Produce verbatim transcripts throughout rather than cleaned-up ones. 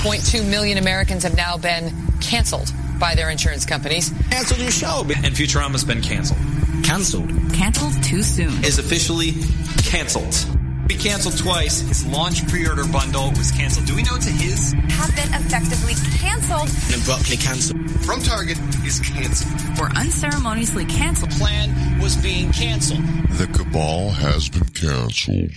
point two million Americans have now been canceled by their insurance companies. Canceled your show. And Futurama's been canceled. Canceled. Canceled too soon. Is officially canceled. Be canceled twice. His launch pre-order bundle was canceled. Do we know it's a his? Have been effectively canceled. And abruptly canceled. From Target is canceled. Or unceremoniously canceled. The plan was being canceled. The cabal has been canceled.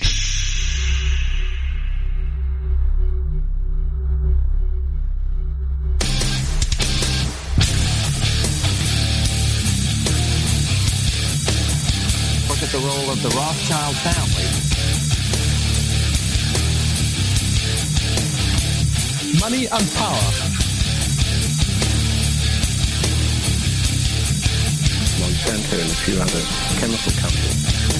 Look at the role of the Rothschild family. Money and power. Monsanto and a few other chemical companies.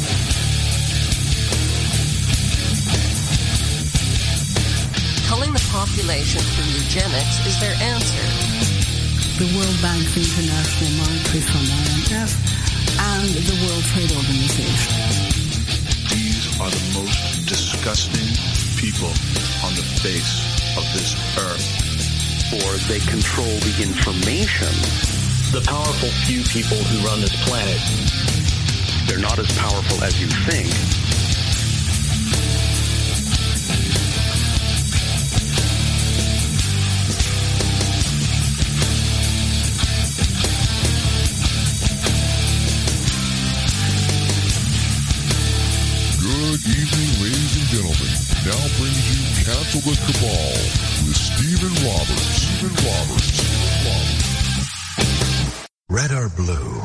Culling the population through eugenics is their answer. The World Bank, the International Monetary Fund, I M F, and the World Trade Organization. These are the most disgusting people on the face of this earth. Or they control the information. The powerful few people who run this planet. They're not as powerful as you think. Good evening, ladies and gentlemen. Now brings you Cancel the Cabal with Stephen Roberts. Stephen Roberts. Stephen Roberts. Red or blue?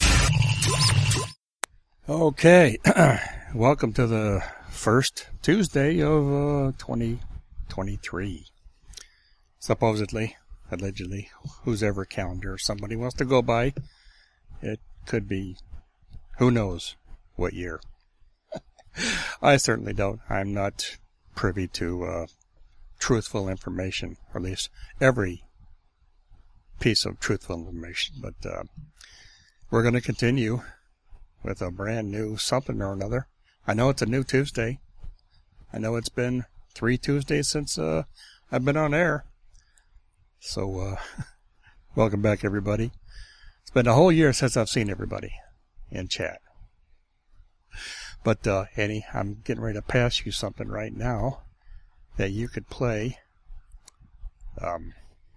Okay. Welcome to the first Tuesday of uh, twenty twenty-three. Supposedly, allegedly, whose ever calendar somebody wants to go by. It could be, who knows what year. I certainly don't. I'm not privy to uh, truthful information, or at least every piece of truthful information. But uh, we're going to continue with a brand new something or another. I know it's a new Tuesday. I know it's been three Tuesdays since uh, I've been on air. So, uh, welcome back, everybody. It's been a whole year since I've seen everybody in chat. But, uh, Annie, I'm getting ready to pass you something right now that you could play. Um,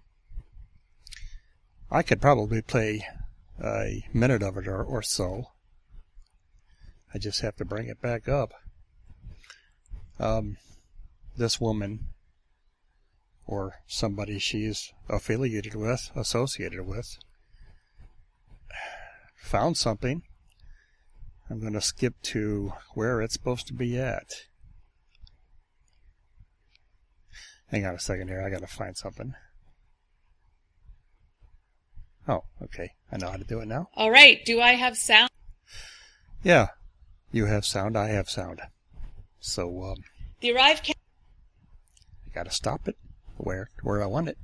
I could probably play a minute of it or, or so. I just have to bring it back up. Um, this woman, or somebody she's affiliated with, associated with, found something. I'm going to skip to where it's supposed to be at. Hang on a second here. I got to find something. Oh, okay. I know how to do it now. All right. Do I have sound? Yeah. You have sound. I have sound. So, um... the arrive can... I got to stop it where, where I want it.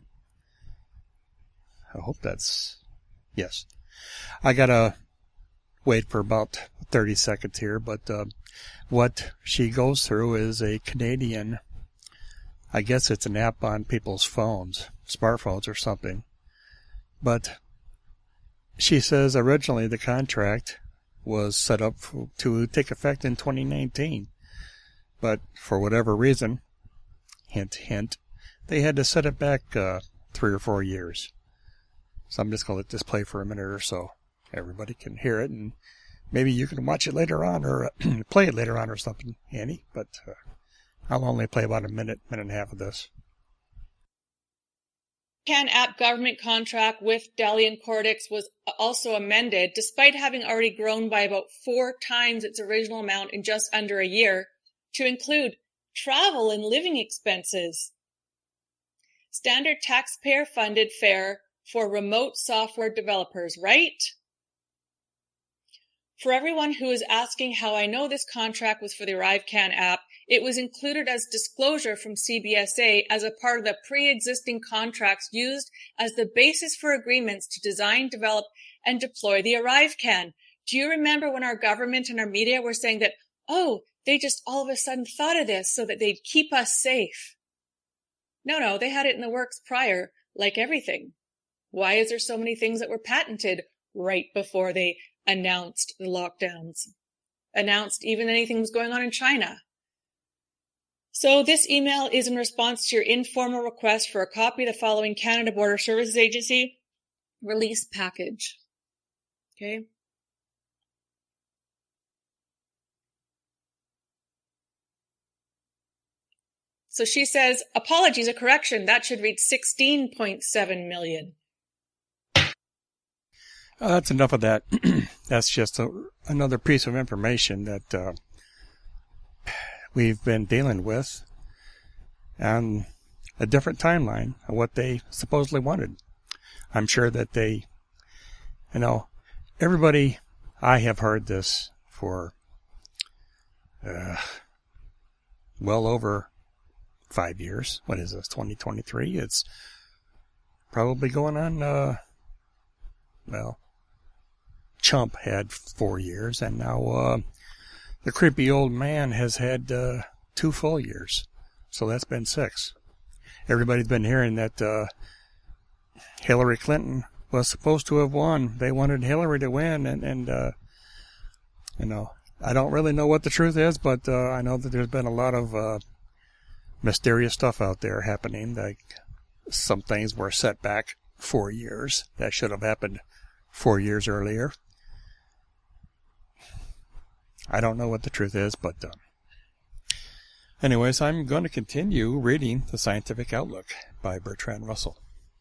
I hope that's... Yes. I got to wait for about thirty seconds here, but uh, what she goes through is a Canadian, I guess it's an app on people's phones, smartphones or something. But she says originally the contract was set up for, to take effect in twenty nineteen. But for whatever reason, hint, hint, they had to set it back uh, three or four years. So I'm just going to let this play for a minute or so. Everybody can hear it, and maybe you can watch it later on, or uh, play it later on or something, Annie. But uh, I'll only play about a minute, minute and a half of this. Can app government contract with Dell and Cortex was also amended, despite having already grown by about four times its original amount in just under a year, to include travel and living expenses. Standard taxpayer-funded fare for remote software developers, right? For everyone who is asking how I know this contract was for the ArriveCan app, it was included as disclosure from C B S A as a part of the pre-existing contracts used as the basis for agreements to design, develop, and deploy the ArriveCan. Do you remember when our government and our media were saying that, oh, they just all of a sudden thought of this so that they'd keep us safe? No, no, they had it in the works prior, like everything. Why is there so many things that were patented right before they announced the lockdowns? Announced even anything was going on in China. So this email is in response to your informal request for a copy of the following Canada Border Services Agency release package. Okay. So she says, apologies, a correction. That should read sixteen point seven million. Oh, that's enough of that. That's just a, another piece of information that uh, we've been dealing with on a different timeline of what they supposedly wanted. I'm sure that they, you know, everybody, I have heard this for uh, well over five years. What is this, twenty twenty-three? It's probably going on, uh, well, Chump had four years, and now uh, the creepy old man has had uh, two full years. So that's been six. Everybody's been hearing that uh, Hillary Clinton was supposed to have won. They wanted Hillary to win, and, and uh, you know, I don't really know what the truth is, but uh, I know that there's been a lot of uh, mysterious stuff out there happening. Like some things were set back four years. That should have happened four years earlier. I don't know what the truth is, but uh, anyways, I'm going to continue reading The Scientific Outlook by Bertrand Russell.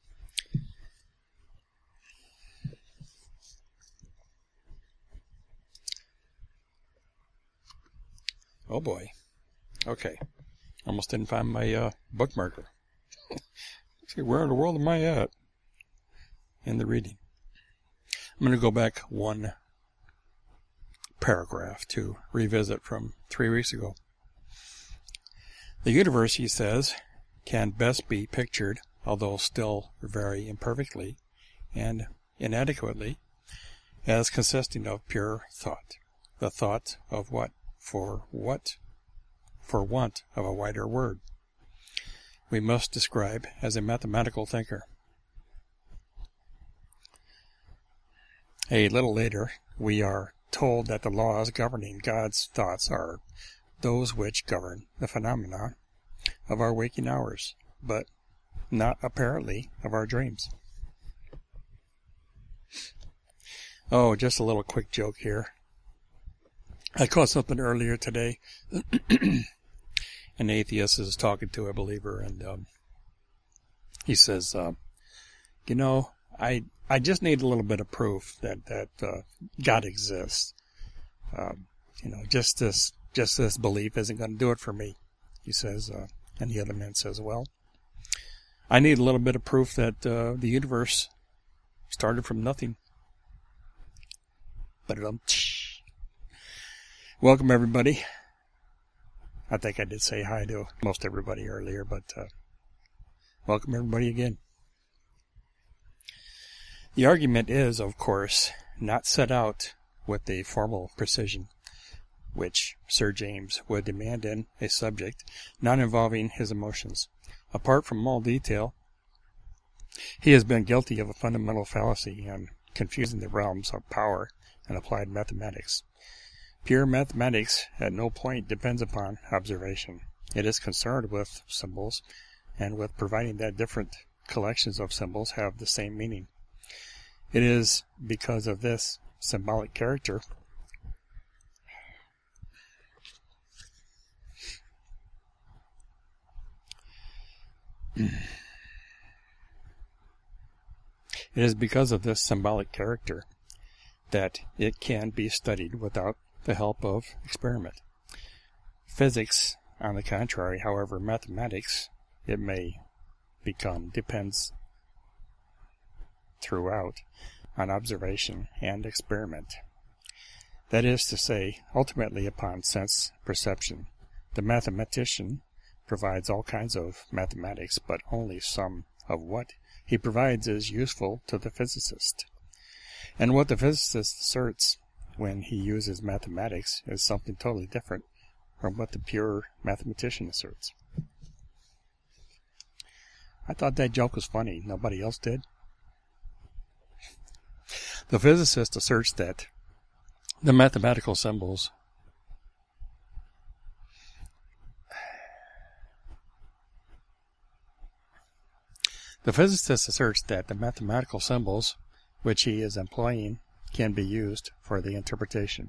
Oh boy. Okay. Almost didn't find my uh, bookmarker. See, where in the world am I at in the reading? I'm going to go back one paragraph to revisit from three weeks ago. The universe, he says, can best be pictured, although still very imperfectly and inadequately, as consisting of pure thought. The thought of what? For what? For want of a wider word, we must describe as a mathematical thinker. A little later, we are told that the laws governing God's thoughts are those which govern the phenomena of our waking hours, but not apparently of our dreams. Oh, just a little quick joke here. I caught something earlier today. An atheist is talking to a believer, and um, he says, uh, you know, I I just need a little bit of proof that that uh, God exists. Um, you know, just this just this belief isn't going to do it for me. He says, uh, and the other man says, well, I need a little bit of proof that uh, the universe started from nothing. But um, welcome everybody. I think I did say hi to most everybody earlier, but uh, welcome everybody again. The argument is, of course, not set out with the formal precision which Sir James would demand in a subject not involving his emotions. Apart from all detail, he has been guilty of a fundamental fallacy in confusing the realms of power and applied mathematics. Pure mathematics at no point depends upon observation. It is concerned with symbols and with providing that different collections of symbols have the same meaning. It is because of this symbolic character It is because of this symbolic character that it can be studied without the help of experiment. Physics, on the contrary, however mathematics it may become, depends throughout on observation and experiment. That is to say, ultimately upon sense perception. The mathematician provides all kinds of mathematics, but only some of what he provides is useful to the physicist. And what the physicist asserts when he uses mathematics is something totally different from what the pure mathematician asserts. I thought that joke was funny. Nobody else did. The physicist asserts that the mathematical symbols The physicist asserts that the mathematical symbols which he is employing can be used for the interpretation,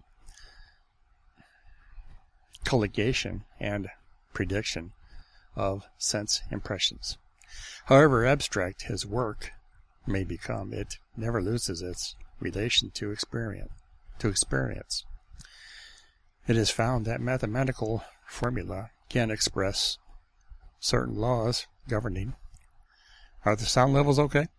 colligation, and prediction of sense impressions. However abstract his work may become, it never loses its relation to experience. To experience. It is found that mathematical formula can express certain laws governing. Are the sound levels okay?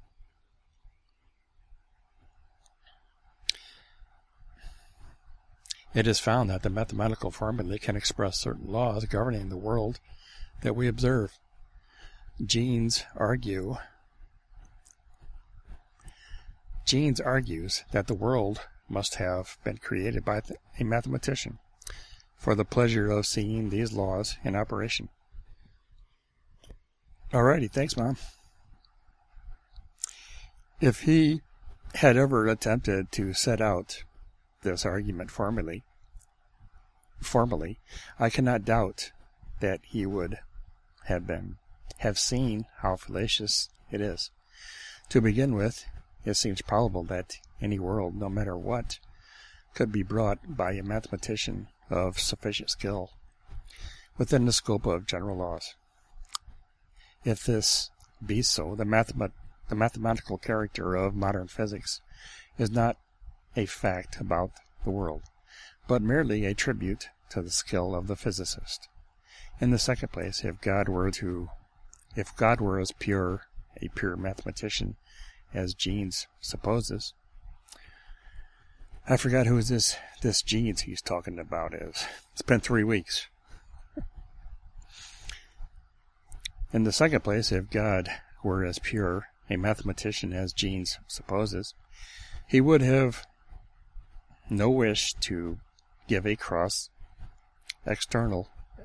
It is found that the mathematical formula can express certain laws governing the world that we observe. Jeans argue Jeans argues that the world must have been created by a mathematician for the pleasure of seeing these laws in operation. Alrighty, thanks, Mom. If he had ever attempted to set out this argument formally, formally, I cannot doubt that he would have been have seen how fallacious it is. To begin with, it seems probable that any world, no matter what, could be brought by a mathematician of sufficient skill within the scope of general laws. If this be so, the, mathemat- the mathematical character of modern physics is not a fact about the world, but merely a tribute to the skill of the physicist. In the second place, if God were to, if God were as pure, a pure mathematician as Jeans supposes, I forgot who this this Jeans he's talking about is. It's been three weeks. In the second place, if God were as pure a mathematician as Jeans supposes, he would have no wish to give a cross external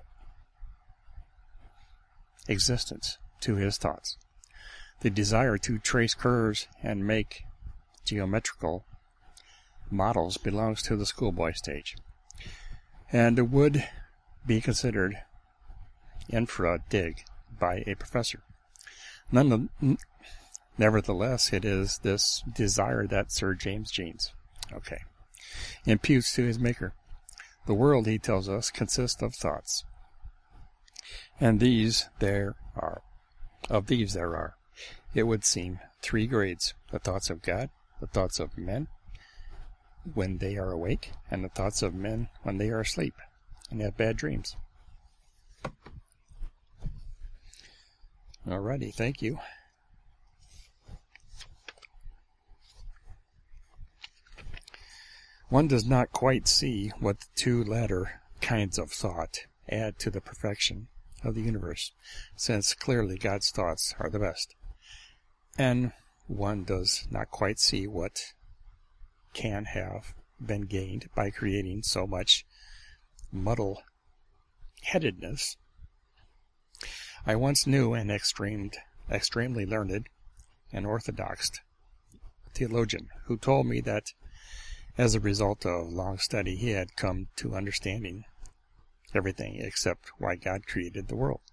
existence to his thoughts. The desire to trace curves and make geometrical models belongs to the schoolboy stage, and would be considered infra dig by a professor. None of, nevertheless, it is this desire that Sir James Jeans, okay, imputes to his maker. The world, he tells us, consists of thoughts, and these there are. Of these there are, it would seem, three grades: the thoughts of God, the thoughts of men when they are awake, and the thoughts of men when they are asleep and have bad dreams. Alrighty, thank you. One does not quite see what the two latter kinds of thought add to the perfection of the universe, since clearly God's thoughts are the best. And one does not quite see what can have been gained by creating so much muddle-headedness. I once knew an extreme, extremely learned and orthodox theologian who told me that as a result of long study he had come to understanding everything except why God created the world.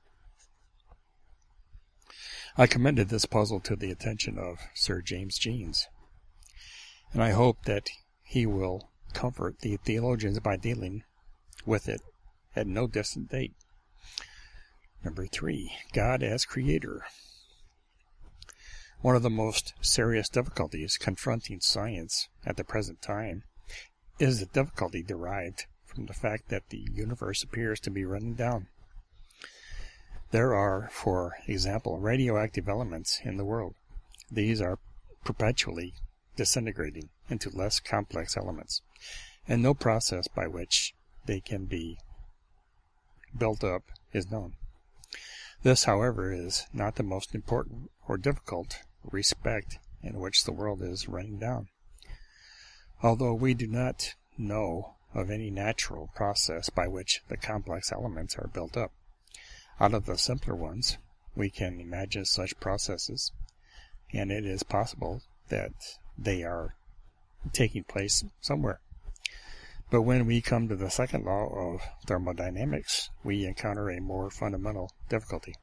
I commended this puzzle to the attention of Sir James Jeans, and I hope that he will comfort the theologians by dealing with it at no distant date. Number three, God as creator. One of the most serious difficulties confronting science at the present time is the difficulty derived from the fact that the universe appears to be running down. There are, for example, radioactive elements in the world. These are perpetually disintegrating into less complex elements, and no process by which they can be built up is known. This, however, is not the most important or difficult respect in which the world is running down. Although we do not know of any natural process by which the complex elements are built up, out of the simpler ones, we can imagine such processes, and it is possible that they are taking place somewhere. But when we come to the second law of thermodynamics, we encounter a more fundamental difficulty.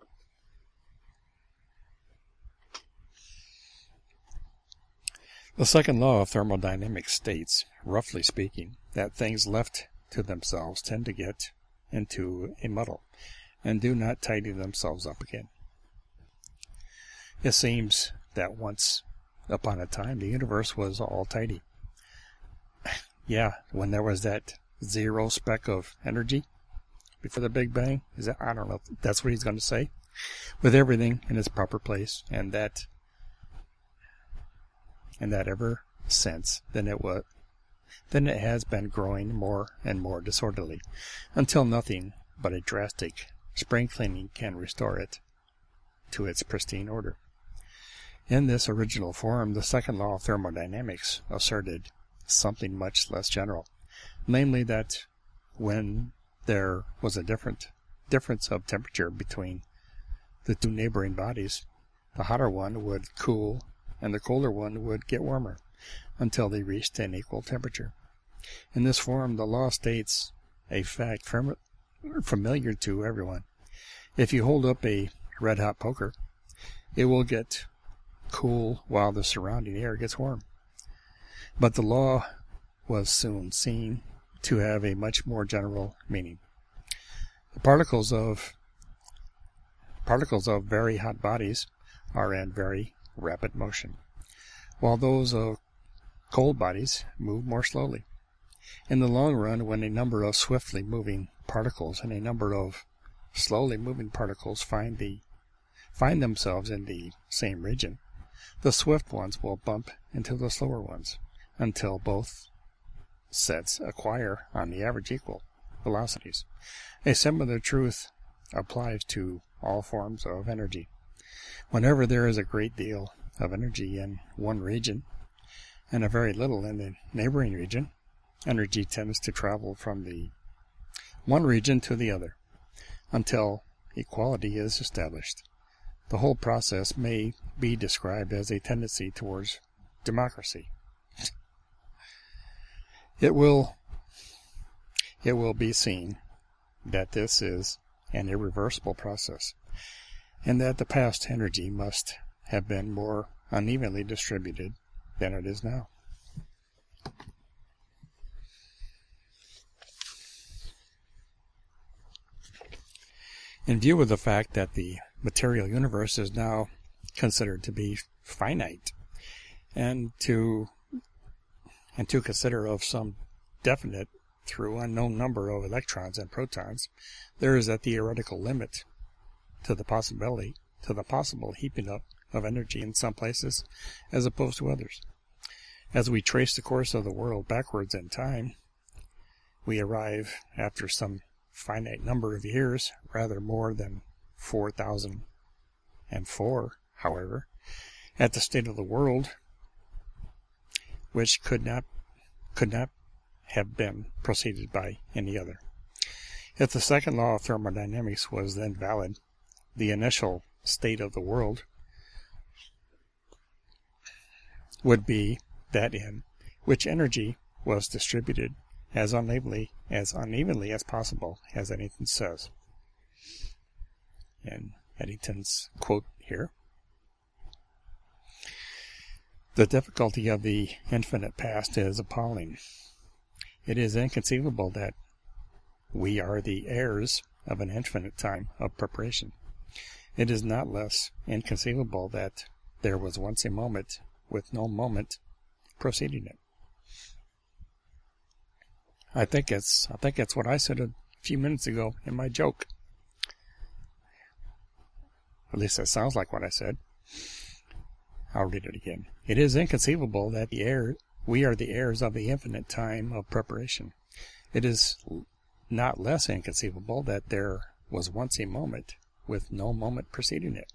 The second law of thermodynamics states, roughly speaking, that things left to themselves tend to get into a muddle and do not tidy themselves up again. It seems that once upon a time the universe was all tidy. Yeah, when there was that zero speck of energy before the Big Bang, is that, I don't know if that's what he's going to say, with everything in its proper place, and that and that ever since then it was then it has been growing more and more disorderly, until nothing but a drastic spring cleaning can restore it to its pristine order. In this original form, the second law of thermodynamics asserted something much less general, namely that when there was a different difference of temperature between the two neighboring bodies, the hotter one would cool and the colder one would get warmer until they reached an equal temperature. In this form, the law states a fact fam- familiar to everyone. If you hold up a red-hot poker, it will get cool while the surrounding air gets warm. But the law was soon seen to have a much more general meaning. The particles of particles of very hot bodies are in very rapid motion, while those of cold bodies move more slowly. In the long run, when a number of swiftly moving particles and a number of slowly moving particles find the find themselves in the same region, the swift ones will bump into the slower ones until both sets acquire, on the average, equal velocities. A similar truth applies to all forms of energy. Whenever there is a great deal of energy in one region and a very little in the neighboring region, energy tends to travel from the one region to the other until equality is established. The whole process may be described as a tendency towards democracy. It will, it will be seen that this is an irreversible process, and that the past energy must have been more unevenly distributed than it is now. In view of the fact that the material universe is now considered to be finite, and to and to consider of some definite through unknown number of electrons and protons, there is a theoretical limit to the possibility to the possible heaping up of energy in some places as opposed to others. As we trace the course of the world backwards in time, we arrive after some finite number of years, rather more than four thousand four, however, at the state of the world, which could not could not have been preceded by any other. If the second law of thermodynamics was then valid, the initial state of the world would be that in which energy was distributed as unevenly as unevenly as possible, as Eddington says. And Eddington's quote here: "The difficulty of the infinite past is appalling. It is inconceivable that we are the heirs of an infinite time of preparation. It is not less inconceivable that there was once a moment with no moment preceding it." I think it's I think it's what I said a few minutes ago in my joke. At least that sounds like what I said. I'll read it again. It is inconceivable that the heir, we are the heirs of the infinite time of preparation. It is not less inconceivable that there was once a moment with no moment preceding it.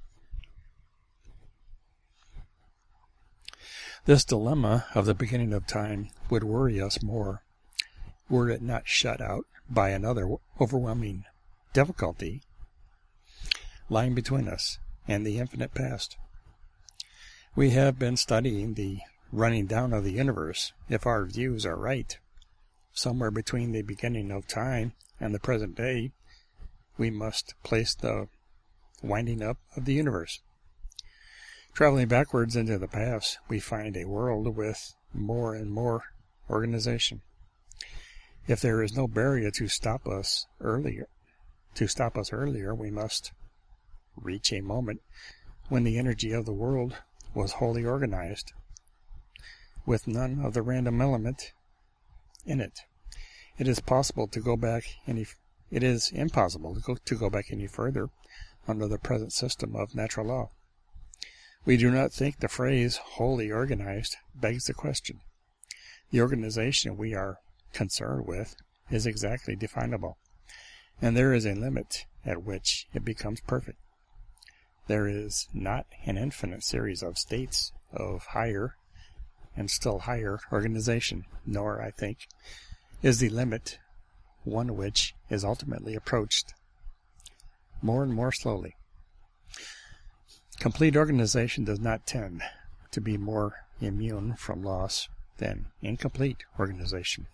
This dilemma of the beginning of time would worry us more were it not shut out by another overwhelming difficulty lying between us, and the infinite past. We have been studying the running down of the universe. If our views are right, somewhere between the beginning of time and the present day, we must place the winding up of the universe. Traveling backwards into the past, we find a world with more and more organization. If there is no barrier to stop us earlier, to stop us earlier, we must reach a moment when the energy of the world was wholly organized, with none of the random element in it. It is possible to go back any. It is impossible to go to go back any further under the present system of natural law. We do not think the phrase wholly organized begs the question. The organization we are concerned with is exactly definable, and there is a limit at which it becomes perfect. There is not an infinite series of states of higher and still higher organization, nor, I think, is the limit one which is ultimately approached more and more slowly. Complete organization does not tend to be more immune from loss than incomplete organization.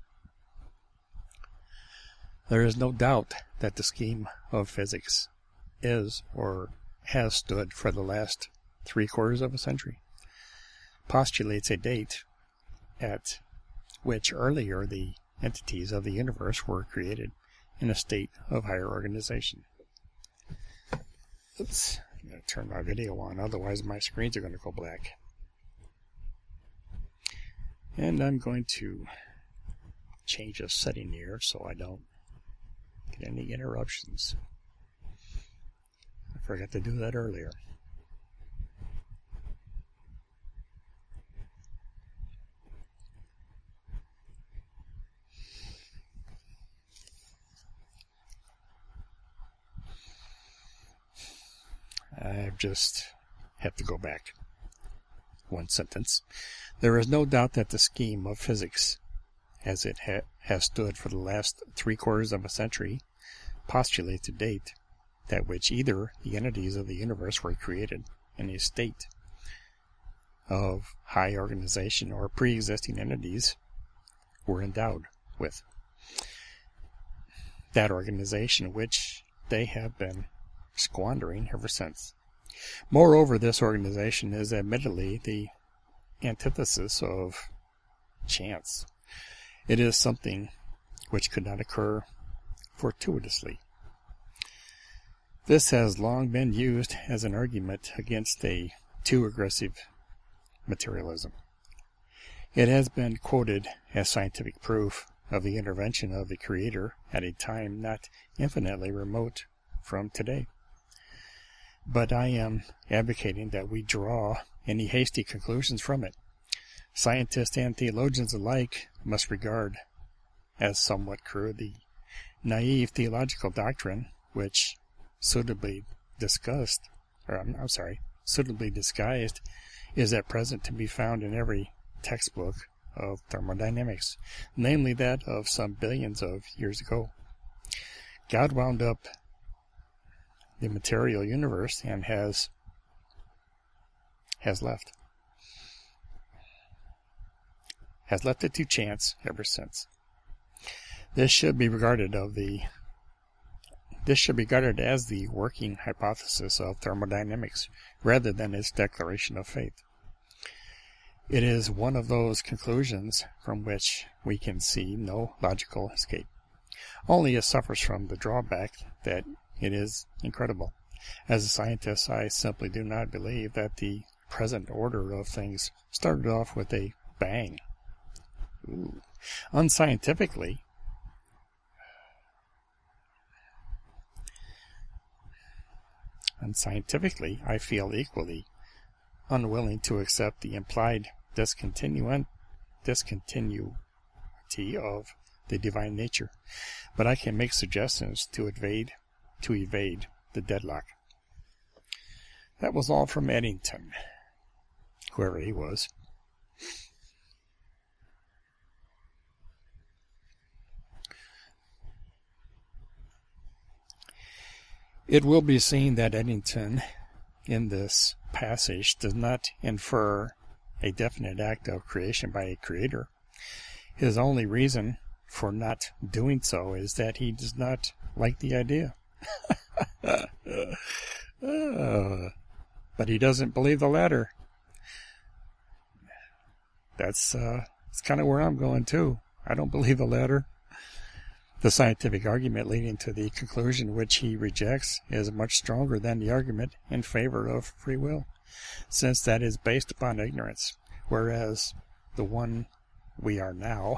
There is no doubt that the scheme of physics is or has stood for the last three quarters of a century, postulates a date at which earlier the entities of the universe were created in a state of higher organization. Oops, I'm going to turn my video on, otherwise my screens are going to go black. And I'm going to change a setting here so I don't get any interruptions. I forgot to do that earlier. I just have to go back one sentence. There is no doubt that the scheme of physics, as it ha- has stood for the last three quarters of a century, postulates a date at which either the entities of the universe were created in a state of high organization or pre-existing entities were endowed with that organization which they have been squandering ever since. Moreover, this organization is admittedly the antithesis of chance. It is something which could not occur fortuitously. This has long been used as an argument against a too aggressive materialism. It has been quoted as scientific proof of the intervention of the Creator at a time not infinitely remote from today. But I am advocating that we draw any hasty conclusions from it. Scientists and theologians alike must regard as somewhat crude the naive theological doctrine which, suitably discussed, or I'm, I'm sorry, suitably disguised, is at present to be found in every textbook of thermodynamics, namely that of some billions of years ago. God wound up the material universe and has has left has left it to chance ever since. This should be regarded of the this should be regarded as the working hypothesis of thermodynamics rather than its declaration of faith. It is one of those conclusions from which we can see no logical escape. Only it suffers from the drawback that it is incredible. As a scientist, I simply do not believe that the present order of things started off with a bang. Ooh. Unscientifically, unscientifically, I feel equally unwilling to accept the implied discontinuant discontinuity of the divine nature, but I can make suggestions to evade to evade the deadlock. That was all from Eddington, whoever he was. It will be seen that Eddington in this passage does not infer a definite act of creation by a creator. His only reason for not doing so is that he does not like the idea. uh, but he doesn't believe the latter. That's, uh, that's kind of where I'm going too. I don't believe the latter. The scientific argument leading to the conclusion which he rejects is much stronger than the argument in favor of free will, since that is based upon ignorance, whereas the one we are now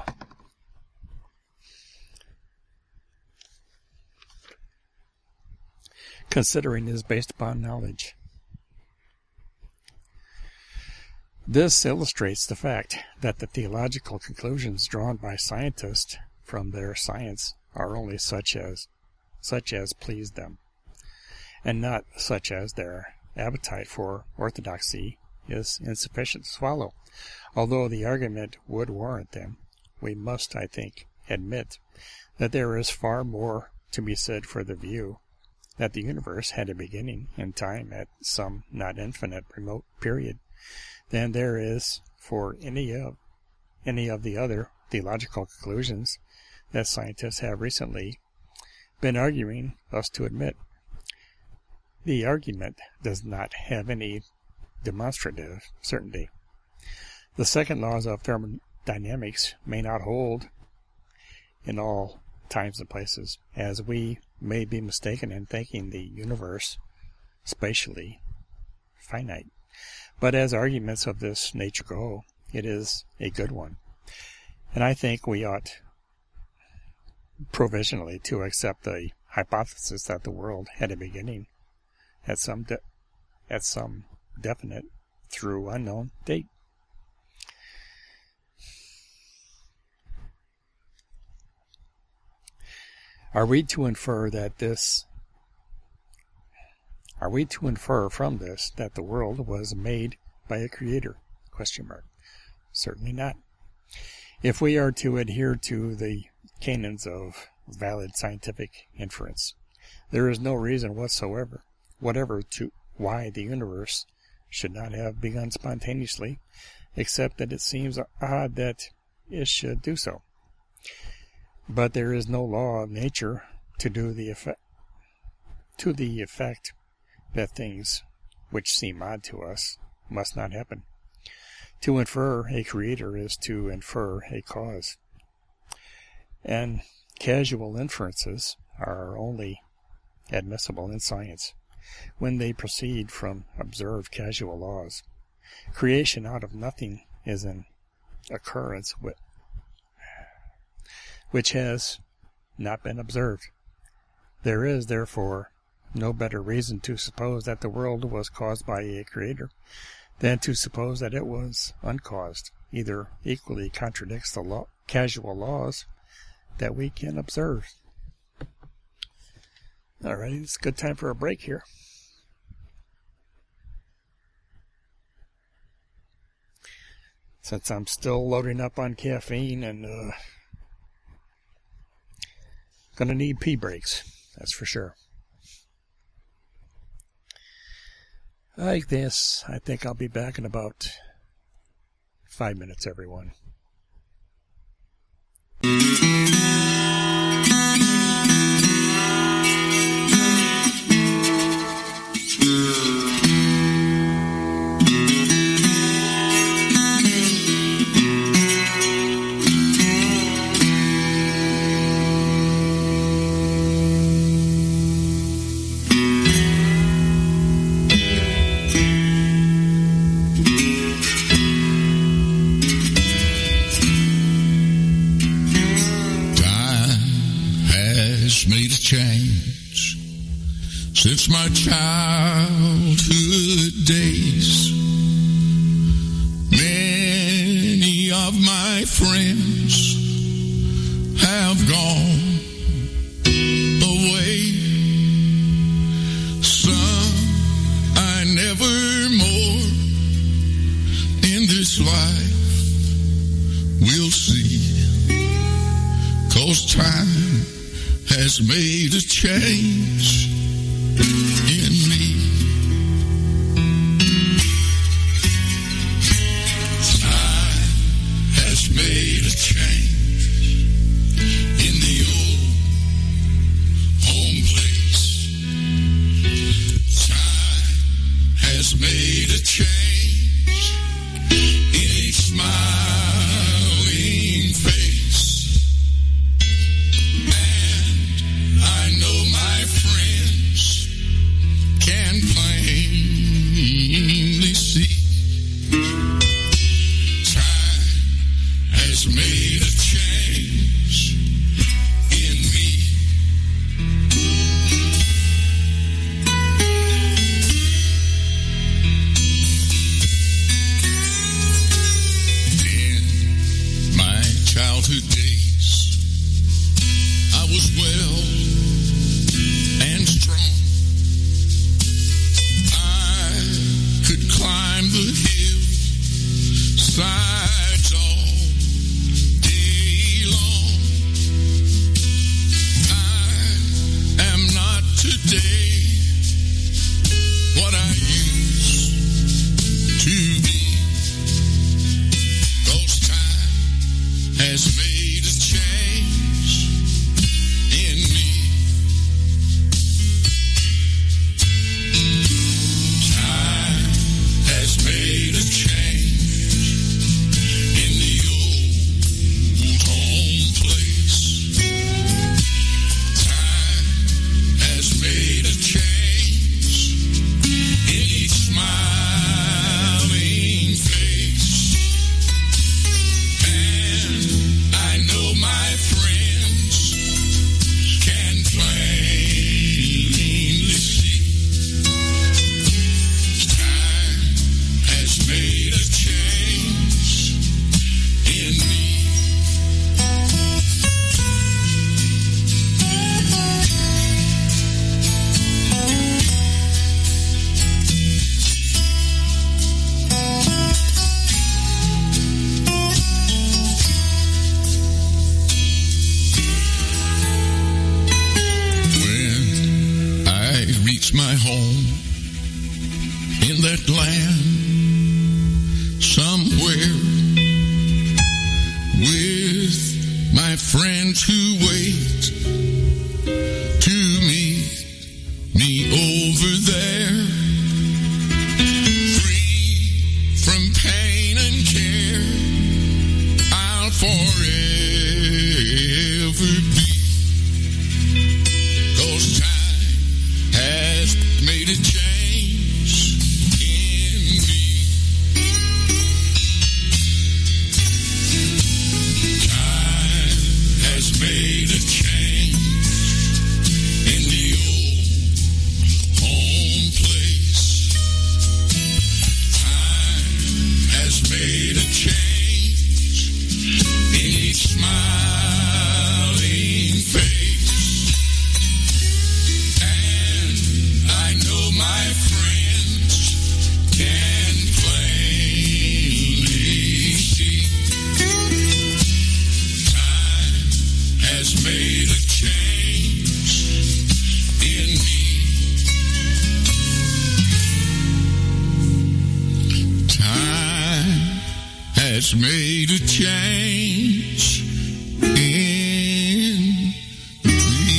considering is based upon knowledge. This illustrates the fact that the theological conclusions drawn by scientists from their science are only such as such as please them, and not such as their appetite for orthodoxy is insufficient to swallow. Although the argument would warrant them, we must, I think, admit that there is far more to be said for the view that the universe had a beginning in time at some not infinite remote period than there is for any of any of the other theological conclusions that scientists have recently been arguing us to admit. The argument does not have any demonstrative certainty. The second laws of thermodynamics may not hold in all times and places, as we may be mistaken in thinking the universe spatially finite. But as arguments of this nature go, it is a good one. And I think we ought provisionally to accept the hypothesis that the world had a beginning at some de- at some definite, through unknown date. Are we to infer that this Are we to infer from this that the world was made by a creator? Question mark. Certainly not. If we are to adhere to the canons of valid scientific inference, there is no reason whatsoever, whatever to why the universe should not have begun spontaneously, except that it seems odd that it should do so. But there is no law of nature to do the effect to the effect that things which seem odd to us must not happen. To infer a creator is to infer a cause. And casual inferences are only admissible in science when they proceed from observed casual laws. Creation out of nothing is an occurrence which has not been observed. There is, therefore, no better reason to suppose that the world was caused by a creator than to suppose that it was uncaused. Either equally contradicts the law, casual laws that we can observe. Alrighty, it's a good time for a break here. Since I'm still loading up on caffeine and uh, gonna need pee breaks, that's for sure. Like this, I think I'll be back in about five minutes, everyone. Change since my childhood days. Many of my friends have gone away. Some I never more in this life will see, 'cause time has made a change in me. was well and strong. I could climb the hill sides all day long. I am not today what I used to be. Those time has made a change in me. Time has made a change in the old home place. Time has made a change in each smiling face. And I know my friends can plainly see. Time has made a change in me. When I reach my home in that land somewhere with my friends who wait to meet me over there, free from pain and care, I'll forever be. 'Cause time has made a change in me. Time has made a change in the old home place. Time has made a change in each smiling face. And I know my friends can plainly see. Time has made a change in me. Time has made a change in me.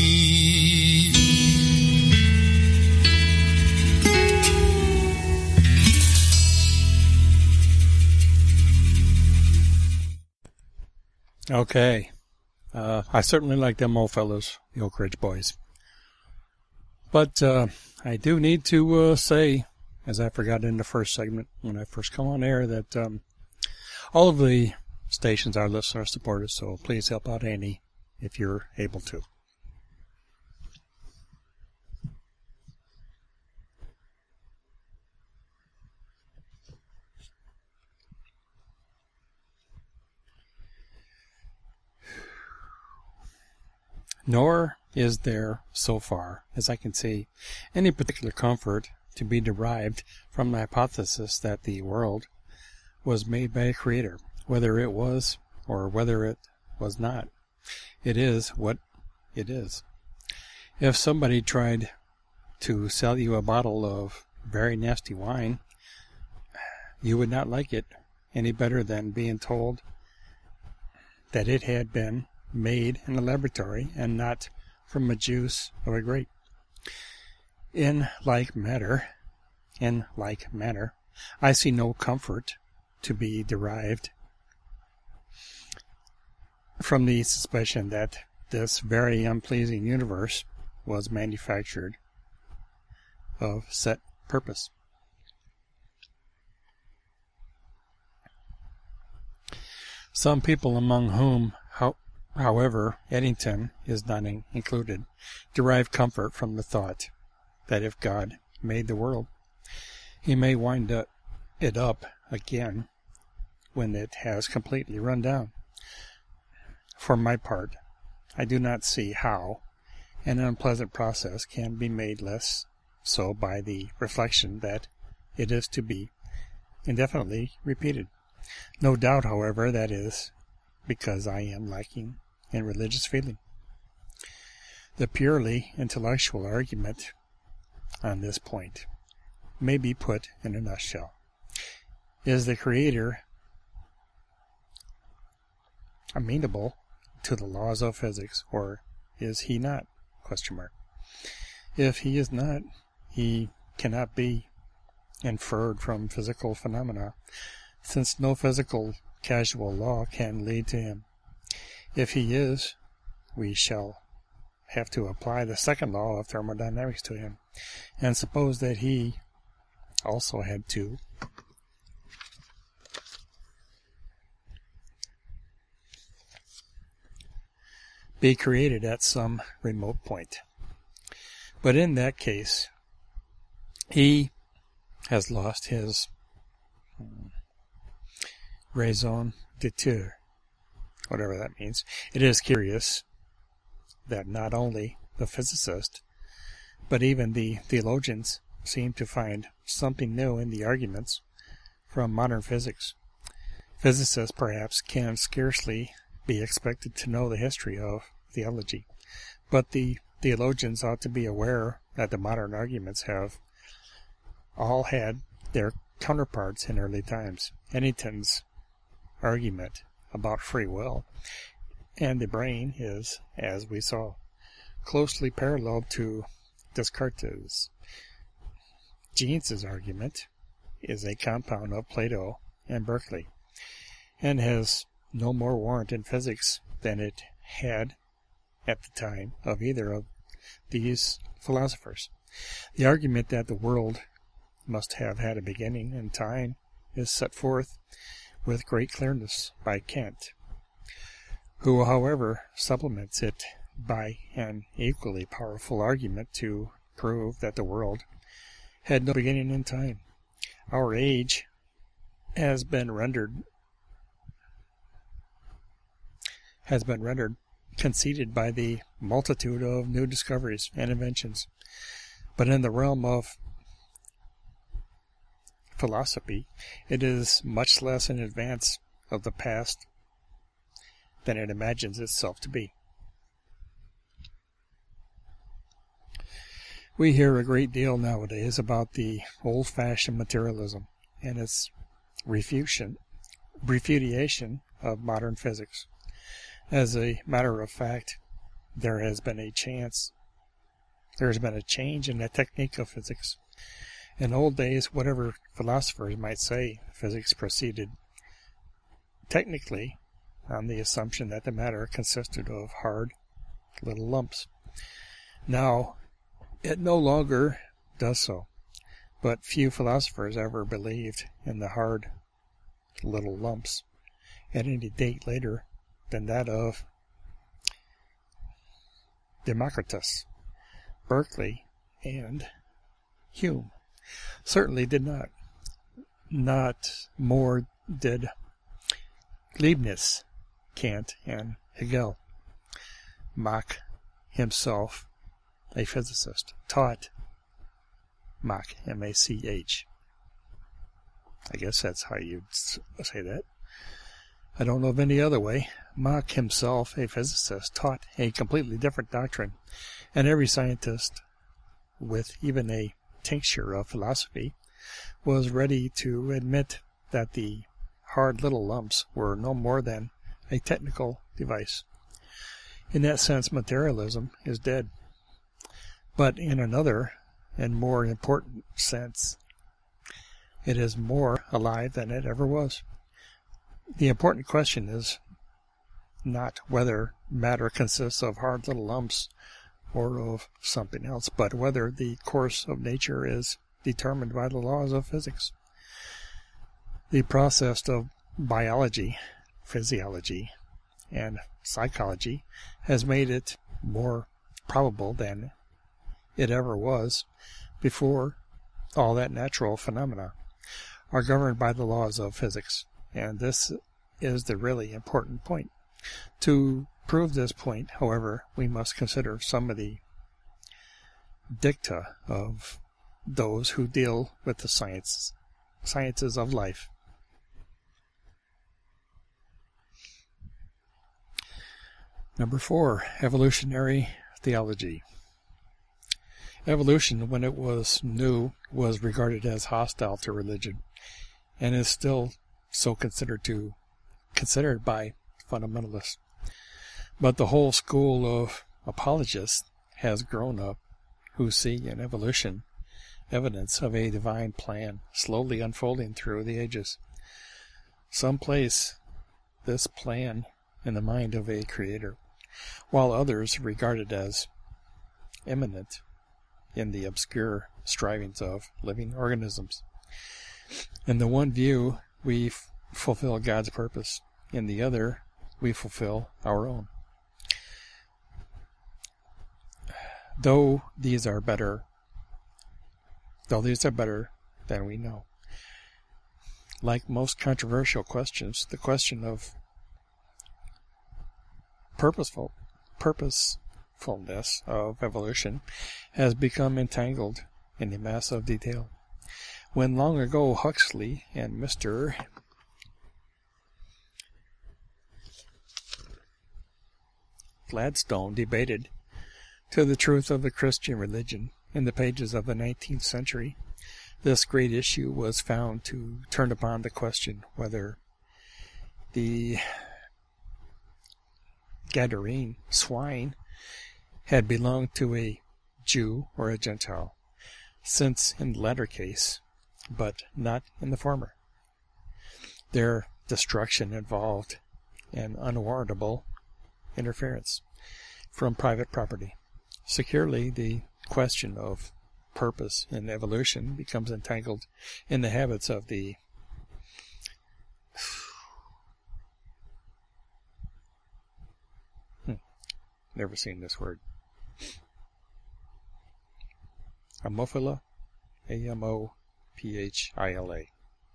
Okay. Uh, I certainly like them old fellows, the Oak Ridge Boys. But uh, I do need to uh, say, as I forgot in the first segment when I first come on air, that um, all of the stations are listener supported, so please help out Annie if you're able to. Nor is there, so far as I can see, any particular comfort to be derived from the hypothesis that the world was made by a creator, whether it was or whether it was not. It is what it is. If somebody tried to sell you a bottle of very nasty wine, you would not like it any better than being told that it had been made in a laboratory and not from a juice of a grape. In like matter, in like manner, I see no comfort to be derived from the suspicion that this very unpleasing universe was manufactured of set purpose. Some people, among whom, how, however, Eddington is not in, included, derive comfort from the thought that if God made the world, he may wind up it up again when it has completely run down. For my part, I do not see how an unpleasant process can be made less so by the reflection that it is to be indefinitely repeated. No doubt, however, that is because I am lacking in religious feeling. The purely intellectual argument on this point may be put in a nutshell. Is the Creator amenable to the laws of physics, or is he not? Question mark. If he is not, he cannot be inferred from physical phenomena, since no physical causal law can lead to him. If he is, we shall have to apply the second law of thermodynamics to him, and suppose that he also had to be created at some remote point. But in that case, he has lost his raison d'etre, whatever that means. It is curious that not only the physicist, but even the theologians seem to find something new in the arguments from modern physics. Physicists, perhaps, can scarcely be expected to know the history of theology, but the theologians ought to be aware that the modern arguments have all had their counterparts in early times. Eddington's argument about free will and the brain is, as we saw, closely parallel to Descartes'. Jeans's argument is a compound of Plato and Berkeley, and has no more warrant in physics than it had at the time of either of these philosophers. The argument that the world must have had a beginning in time is set forth with great clearness by Kant, who, however, supplements it by an equally powerful argument to prove that the world had no beginning in time. Our age has been rendered has been rendered conceited by the multitude of new discoveries and inventions. But in the realm of philosophy, it is much less in advance of the past than it imagines itself to be. We hear a great deal nowadays about the old-fashioned materialism and its refutation, refutation of modern physics. As a matter of fact, there has been a chance, there has been a change in the technique of physics. In old days, whatever philosophers might say, physics proceeded technically on the assumption that the matter consisted of hard little lumps. Now, it no longer does so, but few philosophers ever believed in the hard little lumps at any date later than that of Democritus, Berkeley, and Hume. Certainly did not. Not more did Leibniz, Kant, and Hegel. Mach himself, a physicist, taught Mach, M A C H. I guess that's how you'd say that. I don't know of any other way. Mach himself, a physicist, taught a completely different doctrine, and every scientist with even a tincture of philosophy was ready to admit that the hard little lumps were no more than a technical device. In that sense, materialism is dead. But in another and more important sense, it is more alive than it ever was. The important question is not whether matter consists of hard little lumps or of something else, but whether the course of nature is determined by the laws of physics. The process of biology, physiology, and psychology has made it more probable than it ever was before all that natural phenomena are governed by the laws of physics. And this is the really important point. To prove this point, however, we must consider some of the dicta of those who deal with the science, sciences of life. Number four, evolutionary theology. Evolution, when it was new, was regarded as hostile to religion, and is still so considered to considered by fundamentalists. But the whole school of apologists has grown up who see in evolution evidence of a divine plan slowly unfolding through the ages. Some place this plan in the mind of a creator, while others regard it as immanent in the obscure strivings of living organisms. In the one view, we f- fulfill God's purpose. In the other, we fulfill our own. Though these are better, though these are better than we know. Like most controversial questions, the question of purposeful, purposefulness of evolution has become entangled in the mass of detail. When long ago Huxley and Mister Gladstone debated to the truth of the Christian religion in the pages of the nineteenth century, this great issue was found to turn upon the question whether the Gadarene swine had belonged to a Jew or a Gentile, since in the latter case, but not in the former, their destruction involved an unwarrantable interference from private property. Securely, the question of purpose in evolution becomes entangled in the habits of the hmm, never seen this word. Amophila, A M O P H I L A.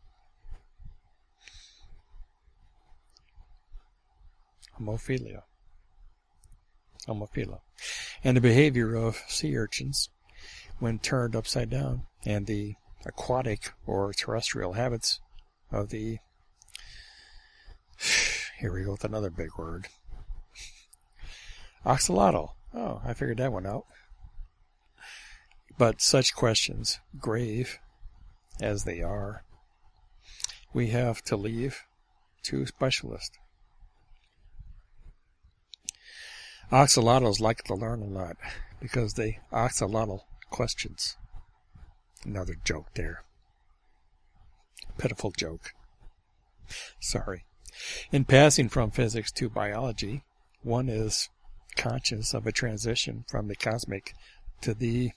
Homophilia. Homophila. And the behavior of sea urchins when turned upside down, and the aquatic or terrestrial habits of the, here we go with another big word, axolotl. Oh, I figured that one out. But such questions, grave as they are, we have to leave to specialists. Axolotls like to learn a lot because they axolotl questions. Another joke there. Pitiful joke. Sorry. In passing from physics to biology, one is conscious of a transition from the cosmic to the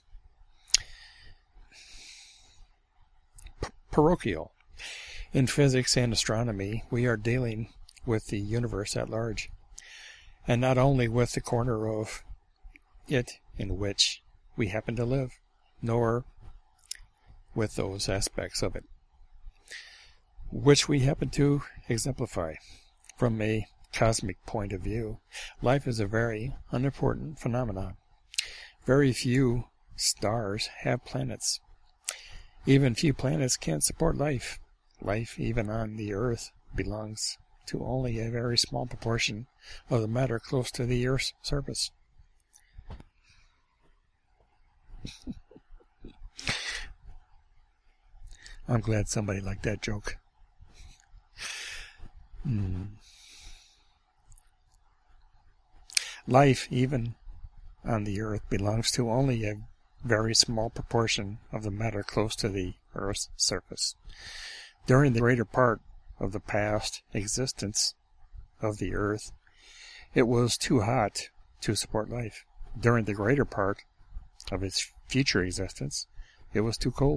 p- parochial. In physics and astronomy, we are dealing with the universe at large, and not only with the corner of it in which we happen to live, nor with those aspects of it which we happen to exemplify. From a cosmic point of view, life is a very unimportant phenomenon. Very few stars have planets. Even few planets can support life. Life, even on the Earth, belongs to only a very small proportion of the matter close to the Earth's surface. I'm glad somebody liked that joke. Hmm. Life, even on the Earth, belongs to only a very small proportion of the matter close to the Earth's surface. During the greater part of the past existence of the Earth, it was too hot to support life. During the greater part of its future existence, it was too cold.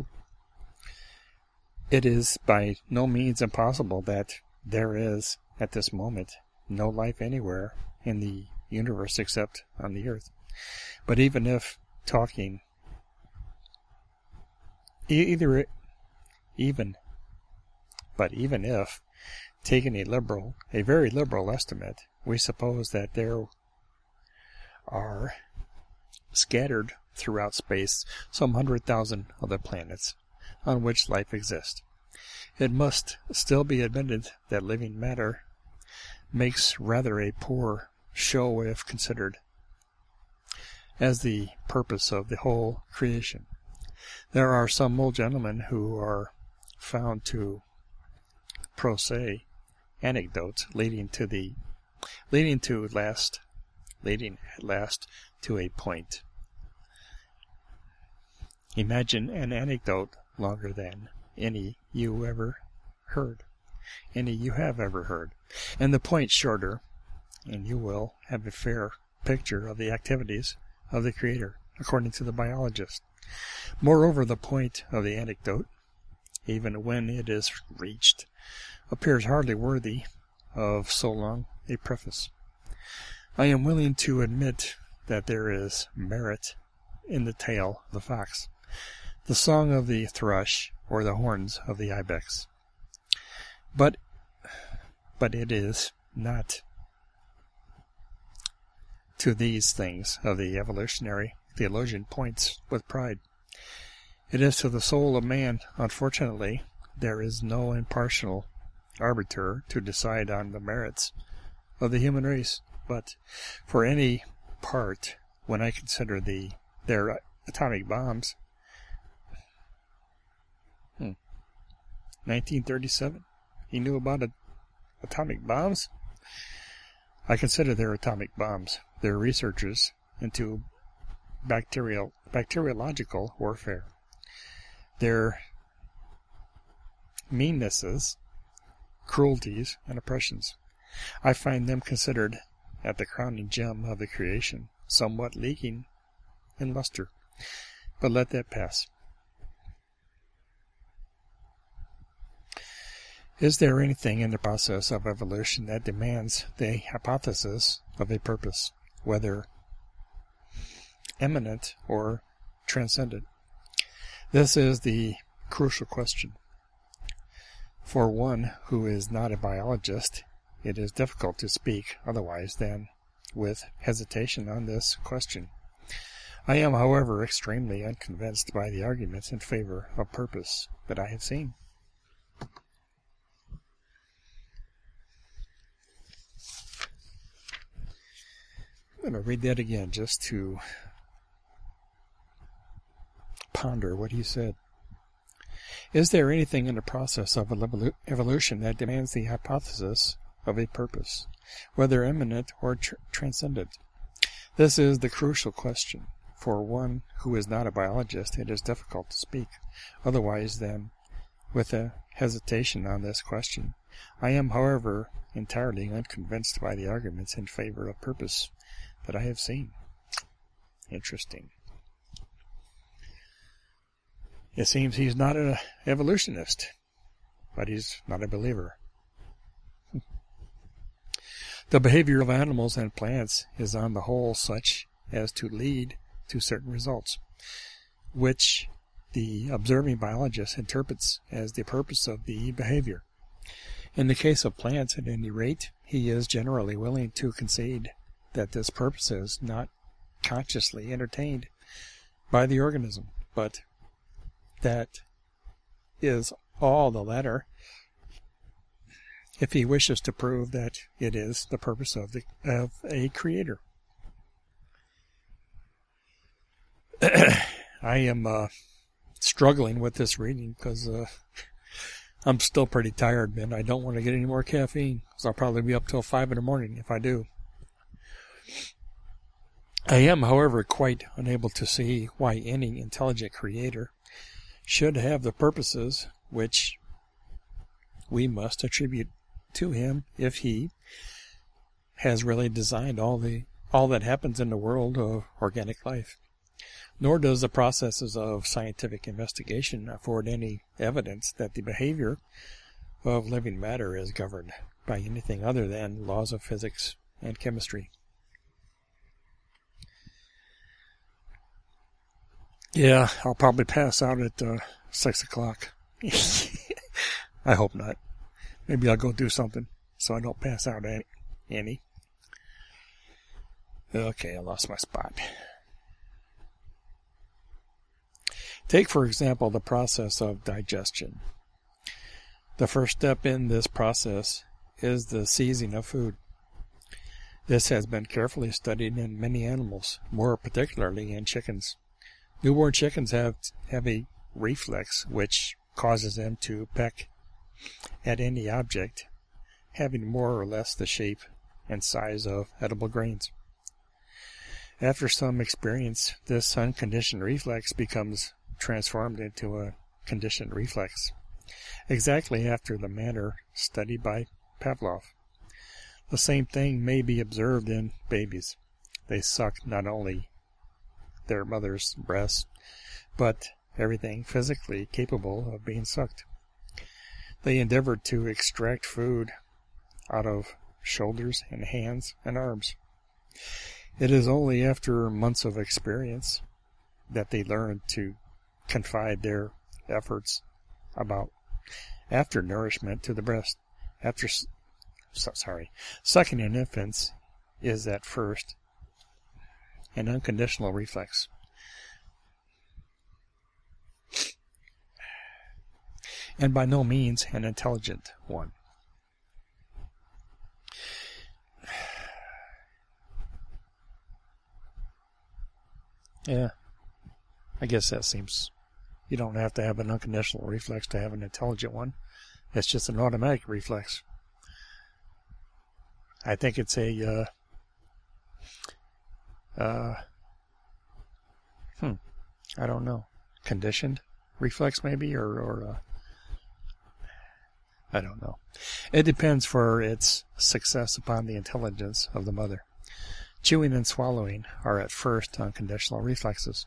It is by no means impossible that there is, at this moment, no life anywhere in the universe except on the Earth. But even if talking, either, even, but even if taking a liberal, a very liberal estimate we suppose that there are scattered throughout space some hundred thousand other planets on which life exists. It must still be admitted that living matter makes rather a poor show if considered as the purpose of the whole creation. There are some old gentlemen who are found to pro se anecdotes leading to the leading to last leading at last to a point. Imagine an anecdote longer than any you ever heard, any you have ever heard, and the point shorter, and you will have a fair picture of the activities of the Creator, according to the biologist. Moreover, the point of the anecdote, even when it is reached, appears hardly worthy of so long a preface. I am willing to admit that there is merit in the tale of the fox, the song of the thrush, or the horns of the ibex. But, but it is not to these things of the evolutionary theologian points with pride. It is to the soul of man. Unfortunately, there is no impartial arbiter to decide on the merits of the human race. But for any part, when I consider the their atomic bombs, hmm, nineteen thirty-seven, he knew about a, atomic bombs? I consider their atomic bombs, their researches into bacterial bacteriological warfare, their meannesses, cruelties, and oppressions. I find them considered at the crowning gem of the creation, somewhat leaking in luster. But let that pass. Is there anything in the process of evolution that demands the hypothesis of a purpose, whether eminent or transcendent? This is the crucial question. For one who is not a biologist, it is difficult to speak otherwise than with hesitation on this question. I am, however, extremely unconvinced by the arguments in favor of purpose that I have seen. I'm going to read that again just to ponder what he said. Is there anything in the process of evolution that demands the hypothesis of a purpose, whether immanent or tr- transcendent? This is the crucial question. For one who is not a biologist, it is difficult to speak otherwise than with a hesitation on this question. I am, however, entirely unconvinced by the arguments in favor of purpose that I have seen. Interesting. It seems he's not an evolutionist, but he's not a believer. The behavior of animals and plants is on the whole such as to lead to certain results, which the observing biologist interprets as the purpose of the behavior. In the case of plants, at any rate, he is generally willing to concede that this purpose is not consciously entertained by the organism, but that is all the latter if he wishes to prove that it is the purpose of the of a creator. I am uh, struggling with this reading because uh, I'm still pretty tired, man. I don't want to get any more caffeine, so I'll probably be up till five in the morning if I do. I am, however, quite unable to see why any intelligent creator should have the purposes which we must attribute to him if he has really designed all the all that happens in the world of organic life. Nor does the processes of scientific investigation afford any evidence that the behavior of living matter is governed by anything other than laws of physics and chemistry. Yeah, I'll probably pass out at uh, six o'clock. I hope not. Maybe I'll go do something so I don't pass out any. any. Okay, I lost my spot. Take, for example, the process of digestion. The first step in this process is the seizing of food. This has been carefully studied in many animals, more particularly in chickens. Newborn chickens have, have a reflex which causes them to peck at any object having more or less the shape and size of edible grains. After some experience, this unconditioned reflex becomes transformed into a conditioned reflex, exactly after the manner studied by Pavlov. The same thing may be observed in babies. They suck not only their mother's breast, but everything physically capable of being sucked. They endeavor to extract food out of shoulders and hands and arms. It is only after months of experience that they learn to confide their efforts about after nourishment to the breast. After, so, sorry, sucking in infants is at first an unconditional reflex. And by no means an intelligent one. Yeah, I guess that seems... You don't have to have an unconditional reflex to have an intelligent one. It's just an automatic reflex. I think it's a... Uh, uh, hmm, I don't know. Conditioned reflex maybe? Or... or uh, I don't know. It depends for its success upon the intelligence of the mother. Chewing and swallowing are at first unconditional reflexes,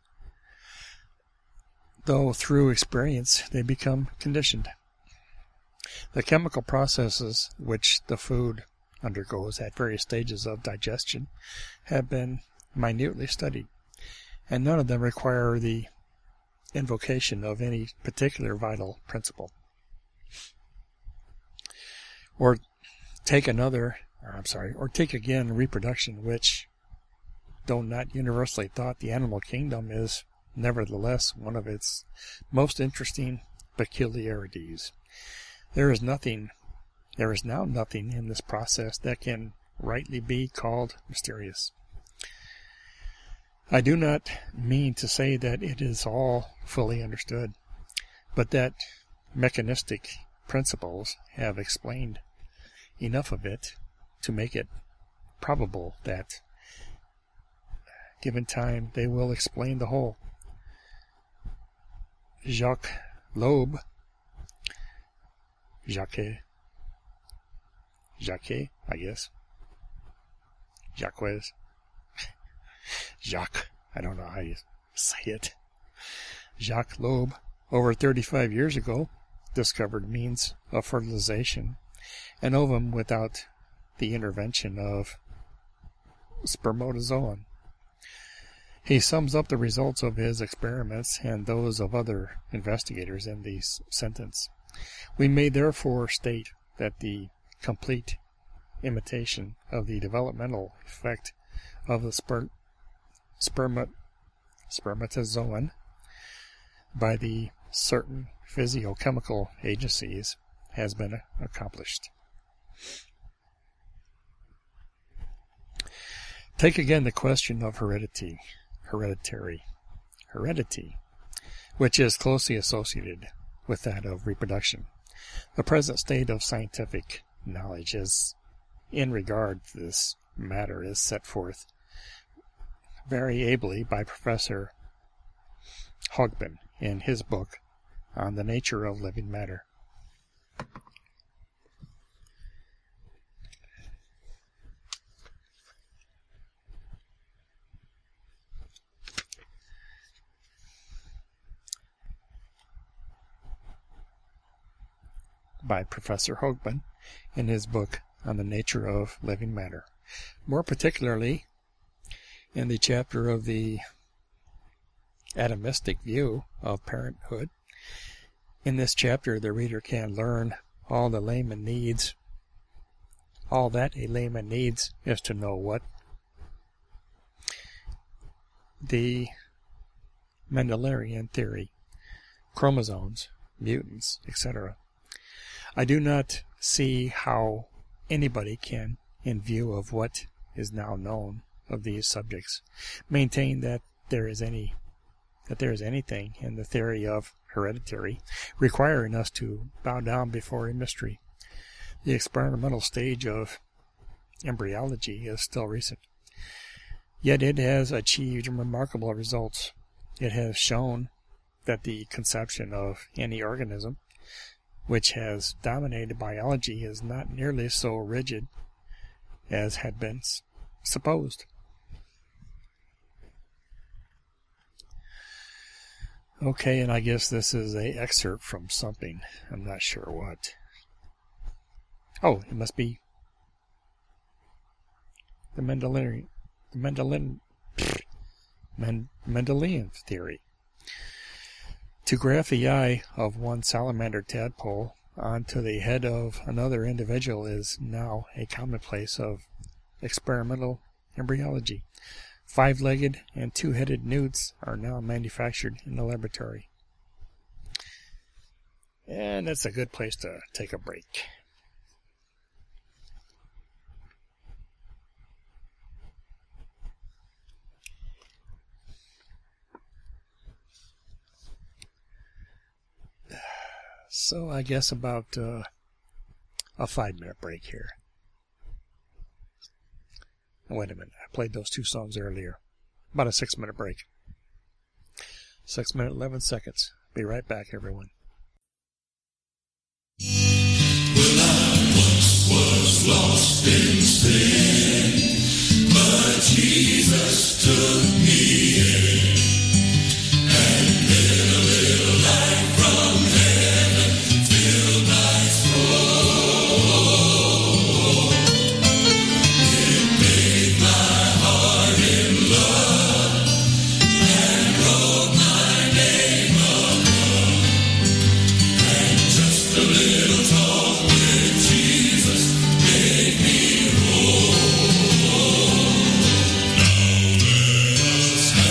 though through experience they become conditioned. The chemical processes which the food undergoes at various stages of digestion have been minutely studied, and none of them require the invocation of any particular vital principle. Or take another, or I'm sorry, or take again reproduction, which, though not universally thought the animal kingdom, is nevertheless one of its most interesting peculiarities. There is nothing, there is now nothing in this process that can rightly be called mysterious. I do not mean to say that it is all fully understood, but that mechanistic principles have explained enough of it to make it probable that, given time, they will explain the whole. Jacques Loeb, Jacques, Jacques, I guess, Jacques, Jacques, I don't know how you say it, Jacques Loeb, over thirty-five years ago, discovered means of fertilization, an ovum without the intervention of spermatozoon. He sums up the results of his experiments and those of other investigators in this sentence. We may therefore state that the complete imitation of the developmental effect of the sper- sperma- spermatozoon by the certain physiochemical agencies has been accomplished. Take again the question of heredity, hereditary, heredity, which is closely associated with that of reproduction. The present state of scientific knowledge is, in regard to this matter, is set forth very ably by Professor Hogben in his book on the nature of living matter. By Professor Hogben in his book on the nature of living matter. More particularly, in the chapter of the atomistic view of parenthood. In this chapter, the reader can learn all the layman needs. All that a layman needs is to know what the Mendelian theory, chromosomes, mutants, et cetera. I do not see how anybody can, in view of what is now known of these subjects, maintain that there is any that there is anything in the theory of hereditary requiring us to bow down before a mystery. The experimental stage of embryology is still recent, yet it has achieved remarkable results. It has shown that the conception of any organism, which has dominated biology, is not nearly so rigid as had been supposed. Okay, and I guess this is an excerpt from something. I'm not sure what. Oh, it must be the Mendelian, the Mendelian, Mendelian theory. To graft the eye of one salamander tadpole onto the head of another individual is now a commonplace of experimental embryology. Five-legged and two-headed newts are now manufactured in the laboratory. And that's a good place to take a break. So I guess about uh, a five-minute break here. Wait a minute, I played those two songs earlier. About a six-minute break. Six minutes, eleven seconds. Be right back, everyone. Well, I once was lost in sin, but Jesus took me in, and then a little light from heaven filled my soul. It made my heart in love and wrote my name above, and just a little talk with Jesus made me whole. Now let us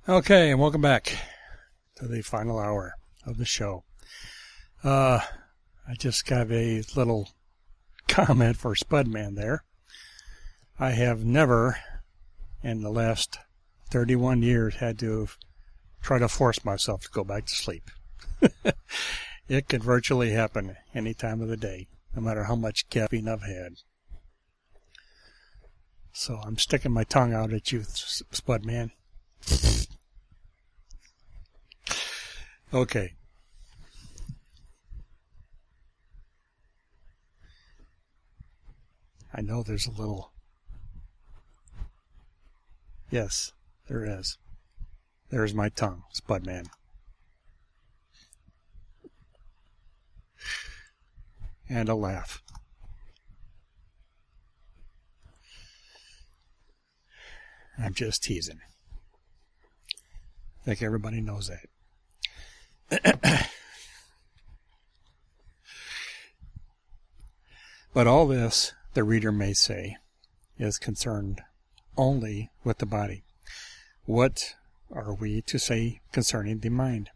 Okay, and welcome back to the final hour of the show. Uh, I just got a little comment for Spudman there. I have never, in the last thirty-one years, had to try to force myself to go back to sleep. It could virtually happen any time of the day, no matter how much caffeine I've had. So I'm sticking my tongue out at you, Spudman. Okay. I know there's a little... Yes, there is. There's my tongue, Spudman. And a laugh. I'm just teasing. I think everybody knows that. But all this, the reader may say, is concerned only with the body. What are we to say concerning the mind?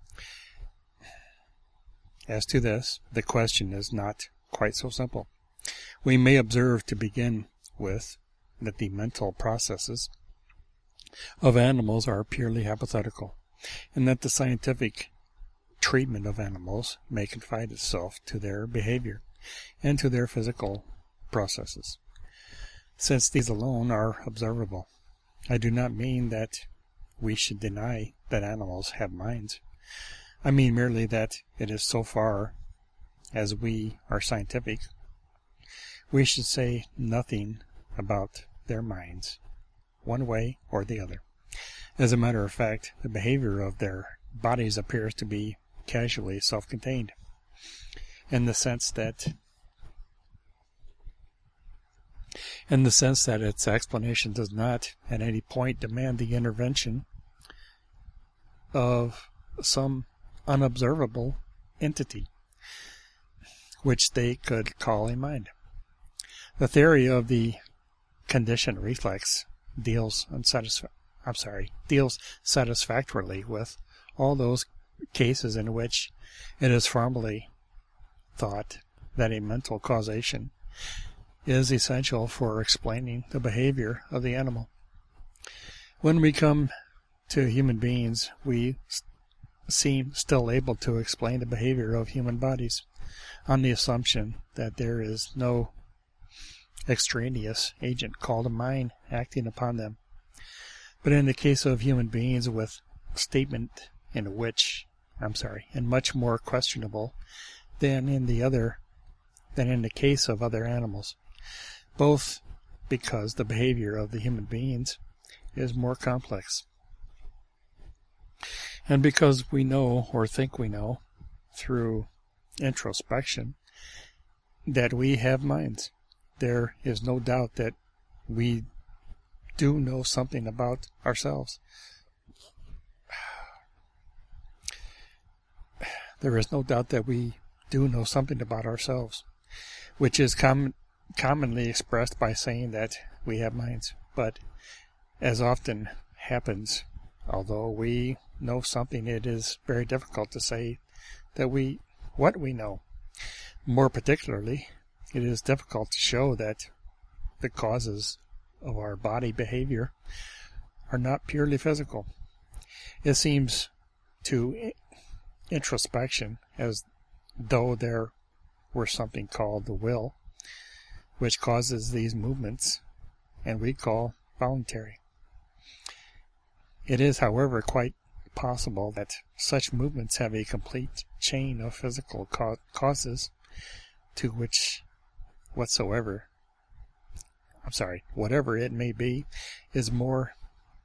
As to this, the question is not quite so simple. We may observe to begin with that the mental processes of animals are purely hypothetical, and that the scientific treatment of animals may confine itself to their behavior and to their physical processes, since these alone are observable. I do not mean that we should deny that animals have minds. I mean merely that it is so far as we are scientific, we should say nothing about their minds, one way or the other. As a matter of fact, the behavior of their bodies appears to be casually self-contained, in the sense that in the sense that its explanation does not at any point demand the intervention of some unobservable entity, which they could call a mind. The theory of the conditioned reflex deals unsatisf- I'm sorry, deals satisfactorily with all those cases in which it is formally thought that a mental causation is essential for explaining the behavior of the animal. When we come to human beings, we seem still able to explain the behavior of human bodies on the assumption that there is no extraneous agent called a mind acting upon them. But in the case of human beings, with a statement in which, I'm sorry, and much more questionable than in the other, than in the case of other animals, both because the behavior of the human beings is more complex, and because we know, or think we know, through introspection, that we have minds. There is no doubt that we do know something about ourselves. There is no doubt that we do know something about ourselves, which is com- commonly expressed by saying that we have minds. But as often happens, although we know something, it is very difficult to say that we what we know. More particularly, it is difficult to show that the causes of our body behavior are not purely physical. It seems to introspection as though there were something called the will, which causes these movements, and we call voluntary. It is, however, quite possible that such movements have a complete chain of physical ca- causes to which whatsoever, I'm sorry, whatever it may be, is more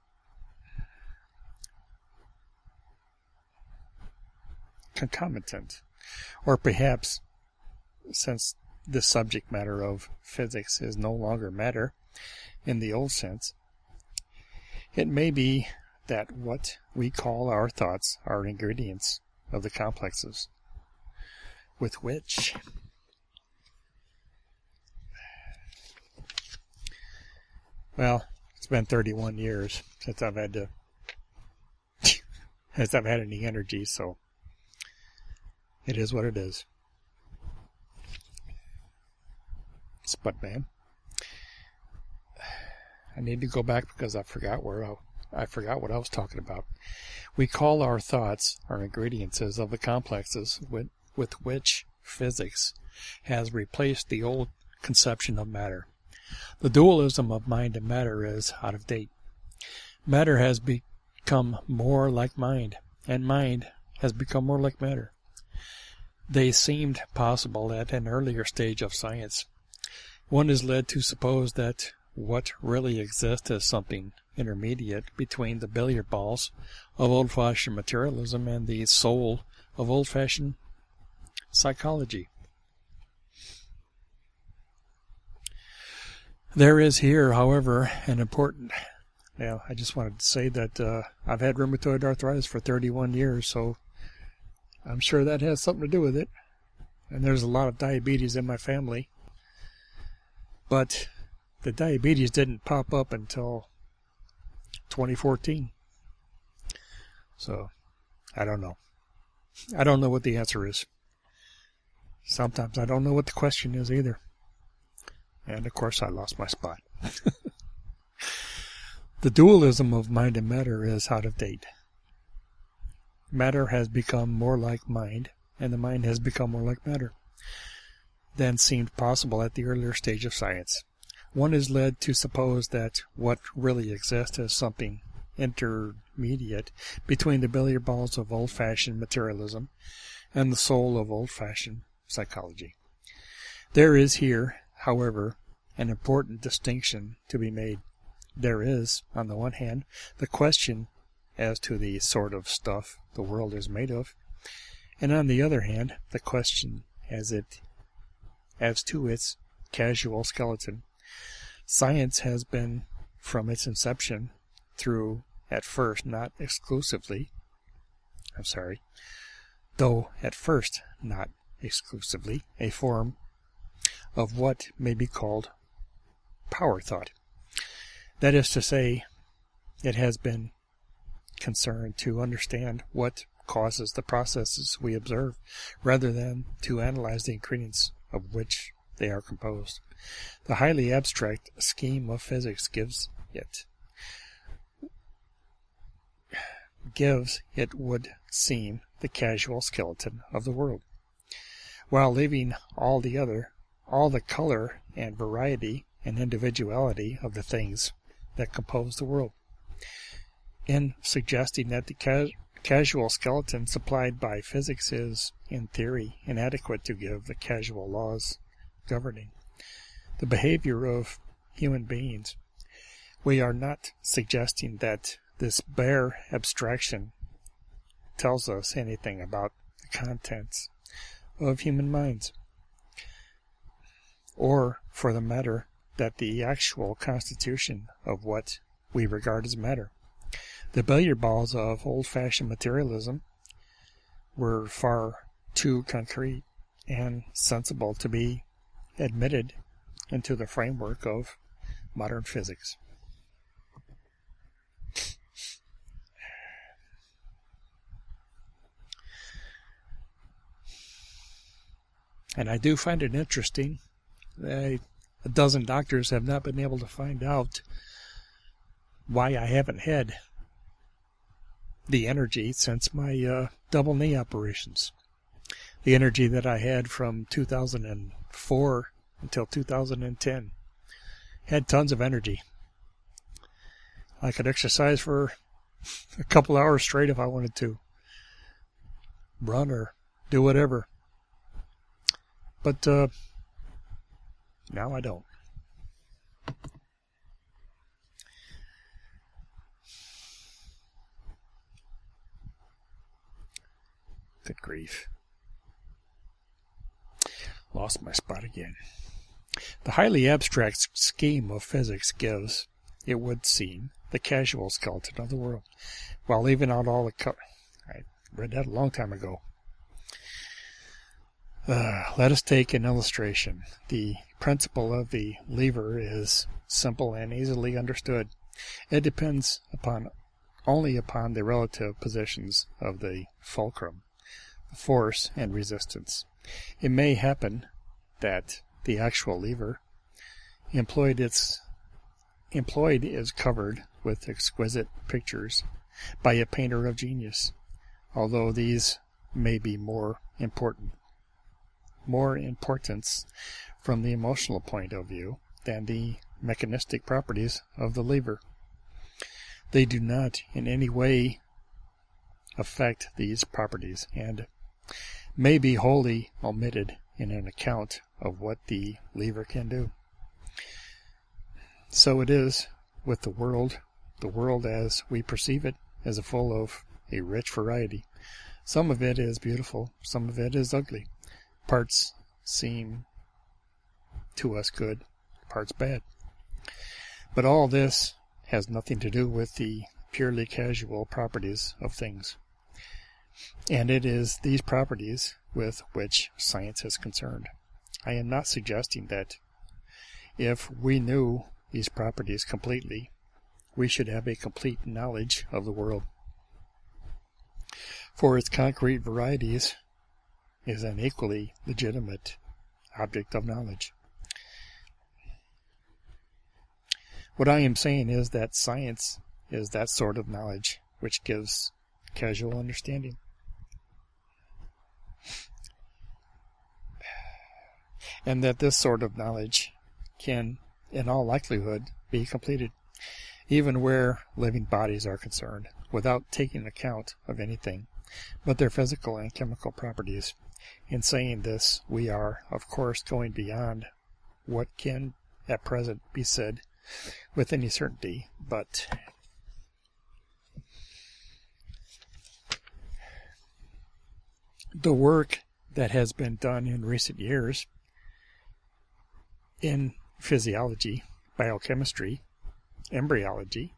concomitant. Or perhaps, since the subject matter of physics is no longer matter in the old sense, it may be that what we call our thoughts are ingredients of the complexes with which well, it's been thirty-one years since I've had to as I've had any energy, so it is what it is. Spud man. I need to go back because I forgot where I, I forgot what I was talking about. We call our thoughts our ingredients of the complexes with, with which physics has replaced the old conception of matter. The dualism of mind and matter is out of date. Matter has become more like mind, and mind has become more like matter. They seemed possible at an earlier stage of science. One is led to suppose that what really exists is something intermediate between the billiard balls of old-fashioned materialism and the soul of old-fashioned psychology. There is here, however, an important... Now, I just wanted to say that uh, I've had rheumatoid arthritis for thirty-one years, so I'm sure that has something to do with it. And there's a lot of diabetes in my family. But the diabetes didn't pop up until twenty fourteen. So, I don't know. I don't know what the answer is. Sometimes I don't know what the question is either. And of course I lost my spot. The dualism of mind and matter is out of date. Matter has become more like mind, and the mind has become more like matter than seemed possible at the earlier stage of science. One is led to suppose that what really exists is something intermediate between the billiard balls of old-fashioned materialism and the soul of old-fashioned psychology. There is here, however, an important distinction to be made. There is, on the one hand, the question as to the sort of stuff the world is made of, and on the other hand, the question as it as to its causal skeleton. Science has been, from its inception, through, at first, not exclusively, I'm sorry, though at first not exclusively, a form of what may be called power thought. That is to say, it has been concerned to understand what causes the processes we observe, rather than to analyze the ingredients of which they are composed. The highly abstract scheme of physics gives it, gives, it would seem, the causal skeleton of the world, while leaving all the other, all the color and variety and individuality of the things that compose the world. In suggesting that the ca- causal skeleton supplied by physics is, in theory, inadequate to give the causal laws governing the behavior of human beings, we are not suggesting that this bare abstraction tells us anything about the contents of human minds, or, for the matter, that the actual constitution of what we regard as matter. The billiard balls of old-fashioned materialism were far too concrete and sensible to be admitted into the framework of modern physics. And I do find it interesting that a dozen doctors have not been able to find out why I haven't had the energy since my uh, double knee operations. The energy that I had from two thousand four until two thousand ten. Had tons of energy. I could exercise for a couple hours straight if I wanted to. Run or do whatever. But uh, now I don't. Good grief. Lost my spot again. The highly abstract scheme of physics gives, it would seem, the causal skeleton of the world, while leaving out all the co- I read that a long time ago. Uh, let us take an illustration. The principle of the lever is simple and easily understood. It depends upon only upon the relative positions of the fulcrum, force and resistance. It may happen that the actual lever employed its employed is covered with exquisite pictures by a painter of genius, although these may be more important more importance from the emotional point of view than the mechanistic properties of the lever. They do not in any way affect these properties and may be wholly omitted in an account of what the lever can do. So it is with the world. The world as we perceive it is full of a rich variety. Some of it is beautiful, some of it is ugly. Parts seem to us good, parts bad. But all this has nothing to do with the purely casual properties of things. And it is these properties with which science is concerned. I am not suggesting that if we knew these properties completely, we should have a complete knowledge of the world. For its concrete varieties is an equally legitimate object of knowledge. What I am saying is that science is that sort of knowledge which gives casual understanding. And that this sort of knowledge can, in all likelihood, be completed, even where living bodies are concerned, without taking account of anything but their physical and chemical properties. In saying this, we are, of course, going beyond what can at present be said with any certainty, but the work that has been done in recent years in physiology, biochemistry, embryology,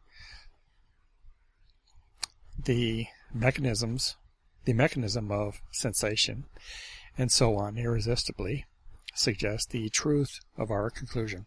the mechanisms, the mechanism of sensation, and so on, irresistibly suggests the truth of our conclusion.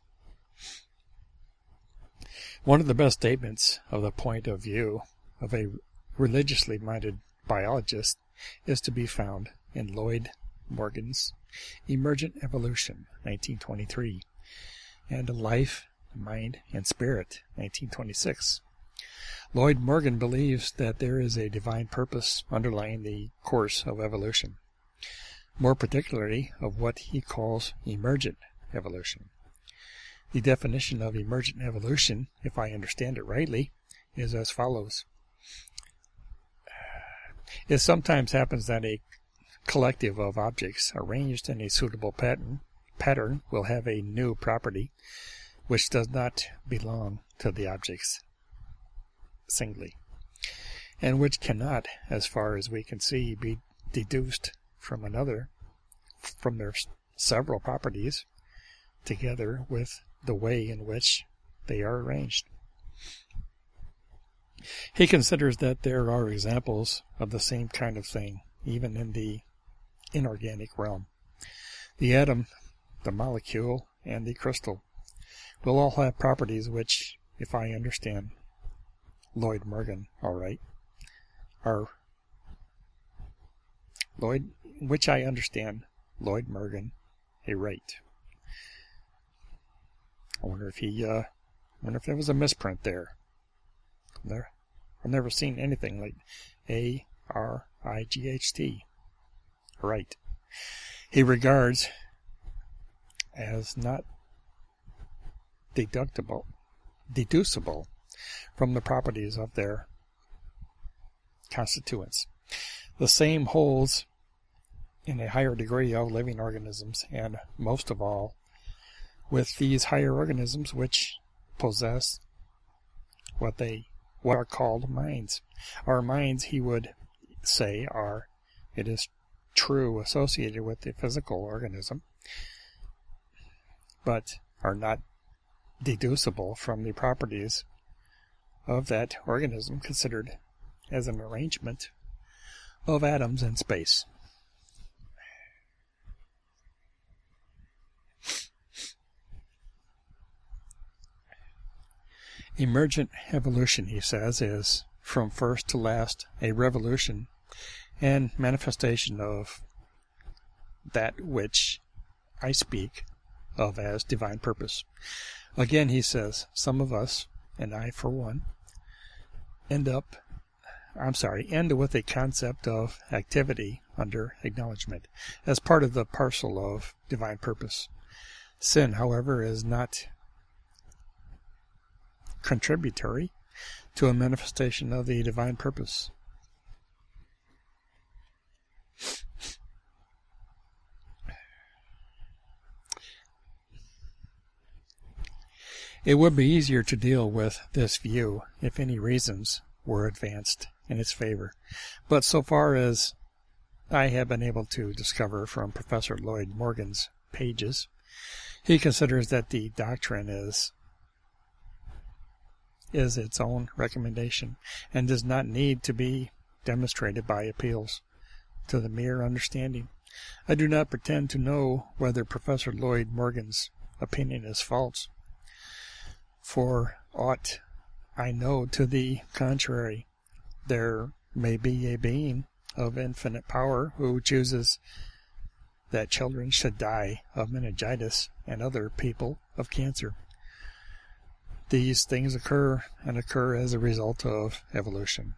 One of the best statements of the point of view of a religiously minded biologist is to be found in Lloyd Morgan's Emergent Evolution, nineteen twenty-three, and Life, Mind, and Spirit, nineteen twenty-six. Lloyd Morgan believes that there is a divine purpose underlying the course of evolution, more particularly of what he calls emergent evolution. The definition of emergent evolution, if I understand it rightly, is as follows. It sometimes happens that a collective of objects arranged in a suitable pattern, pattern will have a new property which does not belong to the objects singly, and which cannot, as far as we can see, be deduced from another, from their several properties, together with the way in which they are arranged. He considers that there are examples of the same kind of thing, even in the inorganic realm. The atom, the molecule, and the crystal will all have properties which, if I understand Lloyd Morgan all right, are Lloyd, which I understand Lloyd Morgan a right. I wonder if he, uh, I wonder if there was a misprint there. There, I've never seen anything like A R I G H T. Right. He regards as not deductible, deducible from the properties of their constituents. The same holds in a higher degree of living organisms, and most of all with these higher organisms which possess what they what are called minds. Our minds, he would say, are, it is true, associated with the physical organism, but are not deducible from the properties of that organism considered as an arrangement of atoms in space. Emergent evolution, he says, is from first to last a revolution and manifestation of that which I speak of as divine purpose. Again, he says, some of us, and I for one, end up, I'm sorry, end with a concept of activity under acknowledgement as part of the parcel of divine purpose. Sin, however, is not contributory to a manifestation of the divine purpose. It would be easier to deal with this view if any reasons were advanced in its favor, but so far as I have been able to discover from Professor Lloyd Morgan's pages, he considers that the doctrine is is its own recommendation and does not need to be demonstrated by appeals to the mere understanding. I do not pretend to know whether Professor Lloyd Morgan's opinion is false. For aught I know to the contrary, there may be a being of infinite power who chooses that children should die of meningitis and other people of cancer. These things occur and occur as a result of evolution.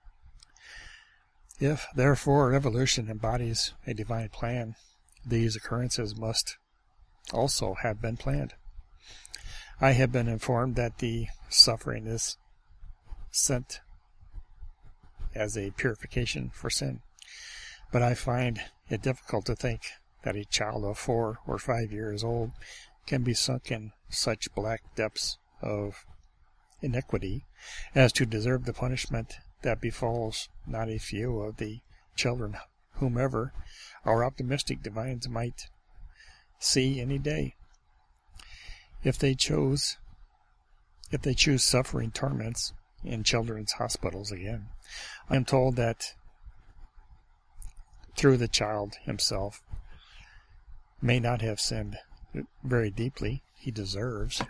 If, therefore, evolution embodies a divine plan, these occurrences must also have been planned. I have been informed that the suffering is sent as a purification for sin, but I find it difficult to think that a child of four or five years old can be sunk in such black depths of iniquity as to deserve the punishment that befalls not a few of the children whomever our optimistic divines might see any day. If they chose, if they choose suffering torments in children's hospitals again, I am told that through the child himself may not have sinned very deeply, he deserves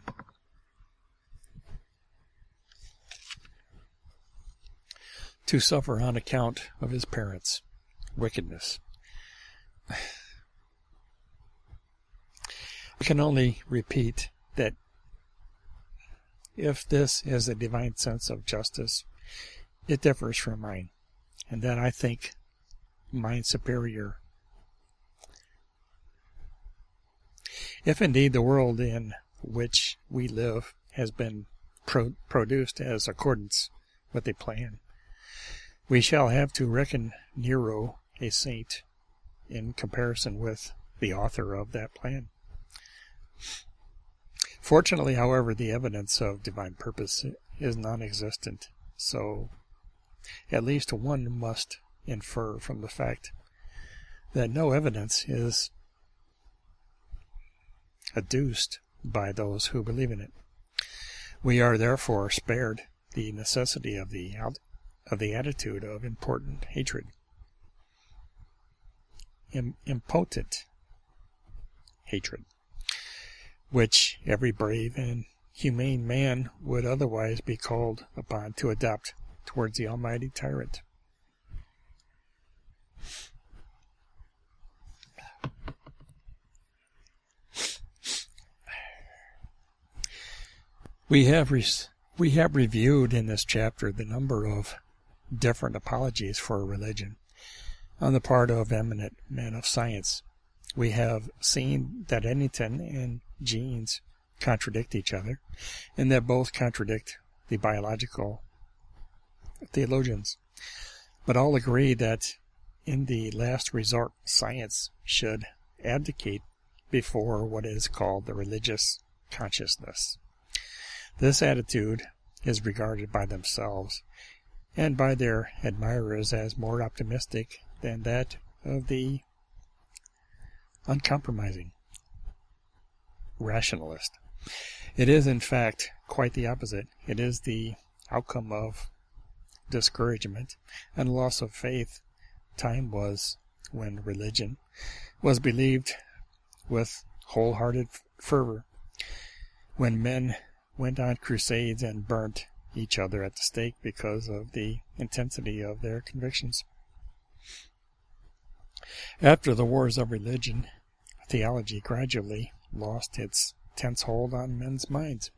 to suffer on account of his parents' wickedness. I can only repeat that if this is a divine sense of justice, it differs from mine, and that I think mine superior. If indeed the world in which we live has been pro- produced as accordance with a plan, we shall have to reckon Nero a saint in comparison with the author of that plan. Fortunately, however, the evidence of divine purpose is non-existent, so at least one must infer from the fact that no evidence is adduced by those who believe in it. We are therefore spared the necessity of the of the attitude of important hatred, Im- impotent hatred, which every brave and humane man would otherwise be called upon to adopt towards the almighty tyrant. We have re- we have reviewed in this chapter the number of different apologies for religion on the part of eminent men of science. We have seen that Eddington and genes contradict each other, and that both contradict the biological theologians, but all agree that in the last resort science should abdicate before what is called the religious consciousness. This attitude is regarded by themselves and by their admirers as more optimistic than that of the uncompromising rationalist. It is, in fact, quite the opposite. It is the outcome of discouragement and loss of faith. Time was when religion was believed with wholehearted fervor, when men went on crusades and burnt each other at the stake because of the intensity of their convictions. After the wars of religion, theology gradually lost its tense hold on men's minds.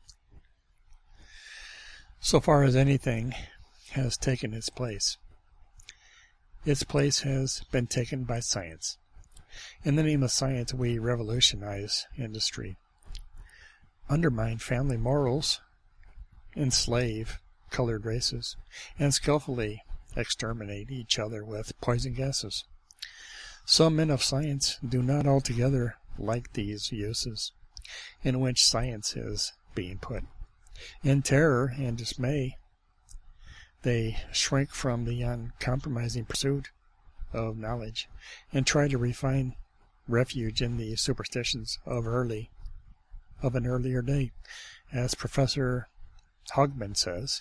So far as anything has taken its place, its place has been taken by science. In the name of science, we revolutionize industry, undermine family morals, enslave colored races, and skillfully exterminate each other with poison gases. Some men of science do not altogether like these uses in which science is being put. In terror and dismay, they shrink from the uncompromising pursuit of knowledge and try to refine refuge in the superstitions of early of an earlier day. As Professor Hogman says,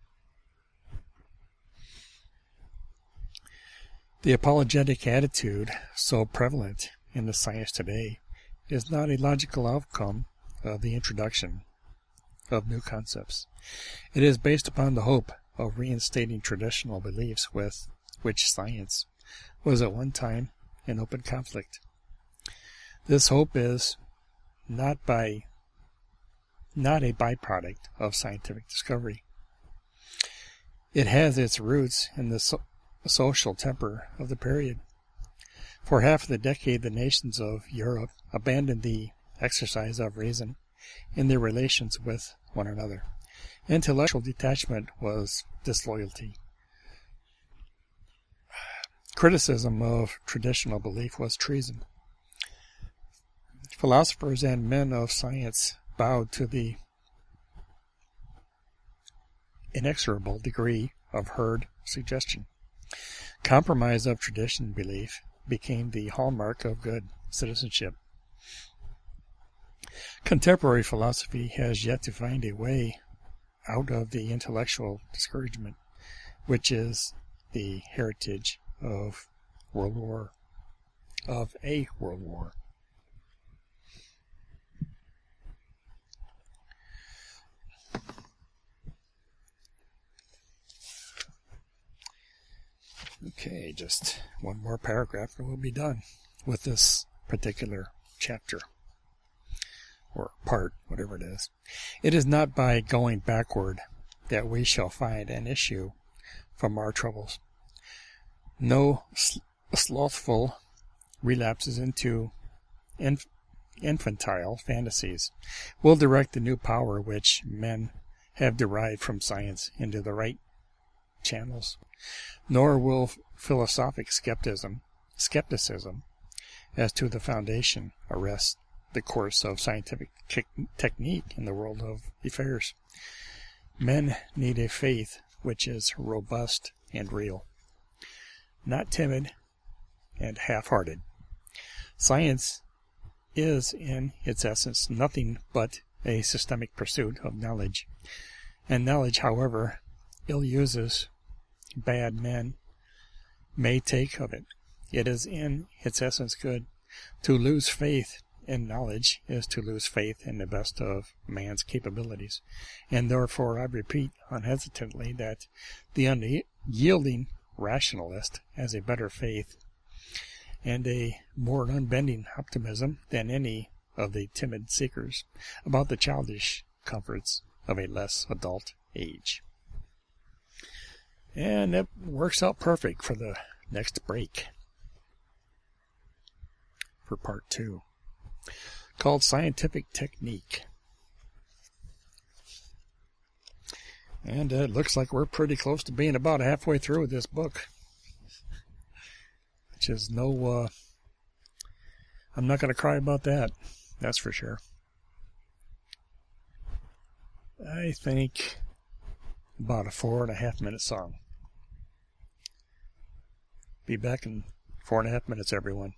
the apologetic attitude so prevalent in the science today is not a logical outcome of the introduction of new concepts. It is based upon the hope of reinstating traditional beliefs with which science was at one time in open conflict. This hope is not by not a byproduct of scientific discovery. It has its roots in the so- social temper of the period. For half of the decade, the nations of Europe abandoned the exercise of reason in their relations with one another. Intellectual detachment was disloyalty. Criticism of traditional belief was treason. Philosophers and men of science bowed to the inexorable degree of herd suggestion. Compromise of tradition belief became the hallmark of good citizenship. Contemporary philosophy has yet to find a way out of the intellectual discouragement, which is the heritage of World War, of a World War. Okay, just one more paragraph and we'll be done with this particular chapter, or part, whatever it is. It is not by going backward that we shall find an issue from our troubles. No sl- slothful relapses into inf- infantile fantasies will direct the new power which men have derived from science into the right channels, nor will philosophic skepticism, skepticism as to the foundation arrest the course of scientific te- technique in the world of affairs. Men need a faith which is robust and real, not timid and half-hearted. Science is, in its essence, nothing but a systemic pursuit of knowledge, and knowledge, however ill uses bad men may take of it, it is in its essence good. To lose faith in knowledge is to lose faith in the best of man's capabilities, and therefore I repeat unhesitantly that the unyielding rationalist has a better faith and a more unbending optimism than any of the timid seekers about the childish comforts of a less adult age. And it works out perfect for the next break, for part two, called Scientific Technique. And uh, it looks like we're pretty close to being about halfway through with this book, which is no, uh, I'm not going to cry about that, that's for sure. I think about a four and a half minute song. Be back in four and a half minutes, everyone.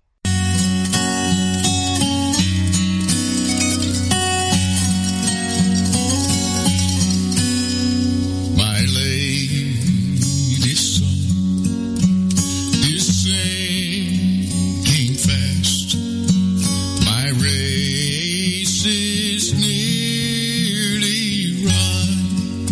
My lady son, this sinking fast. My race is nearly run.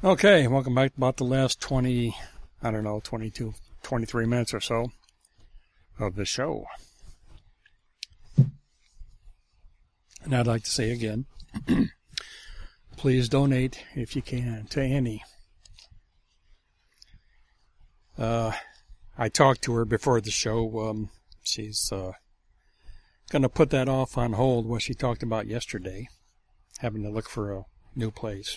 Okay, welcome back. About the last twenty, I don't know, twenty-two, twenty-three minutes or so of the show. And I'd like to say again, please donate if you can to Annie. Uh, I talked to her before the show. Um, she's uh, going to put that off on hold, what she talked about yesterday, having to look for a new place.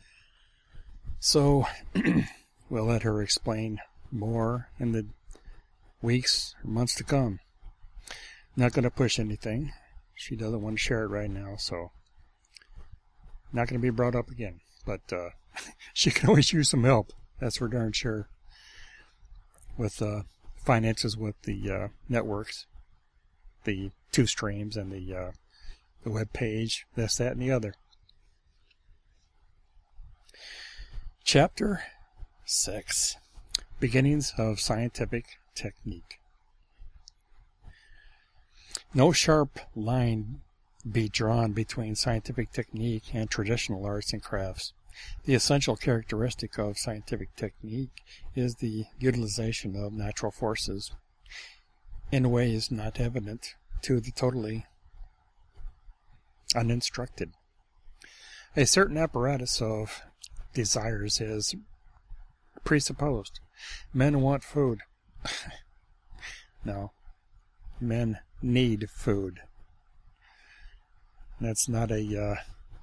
So we'll let her explain more in the weeks or months to come. Not going to push anything. She doesn't want to share it right now, so not going to be brought up again. But uh, she can always use some help. That's for darn sure. With uh, finances with the uh, networks, the two streams, and the uh, the web page, this, that, and the other. Chapter six. Beginnings of Scientific Technique. No sharp line be drawn between scientific technique and traditional arts and crafts. The essential characteristic of scientific technique is the utilization of natural forces in ways not evident to the totally uninstructed. A certain apparatus of desires is presupposed. Men want food. No. Men need food. That's not a uh,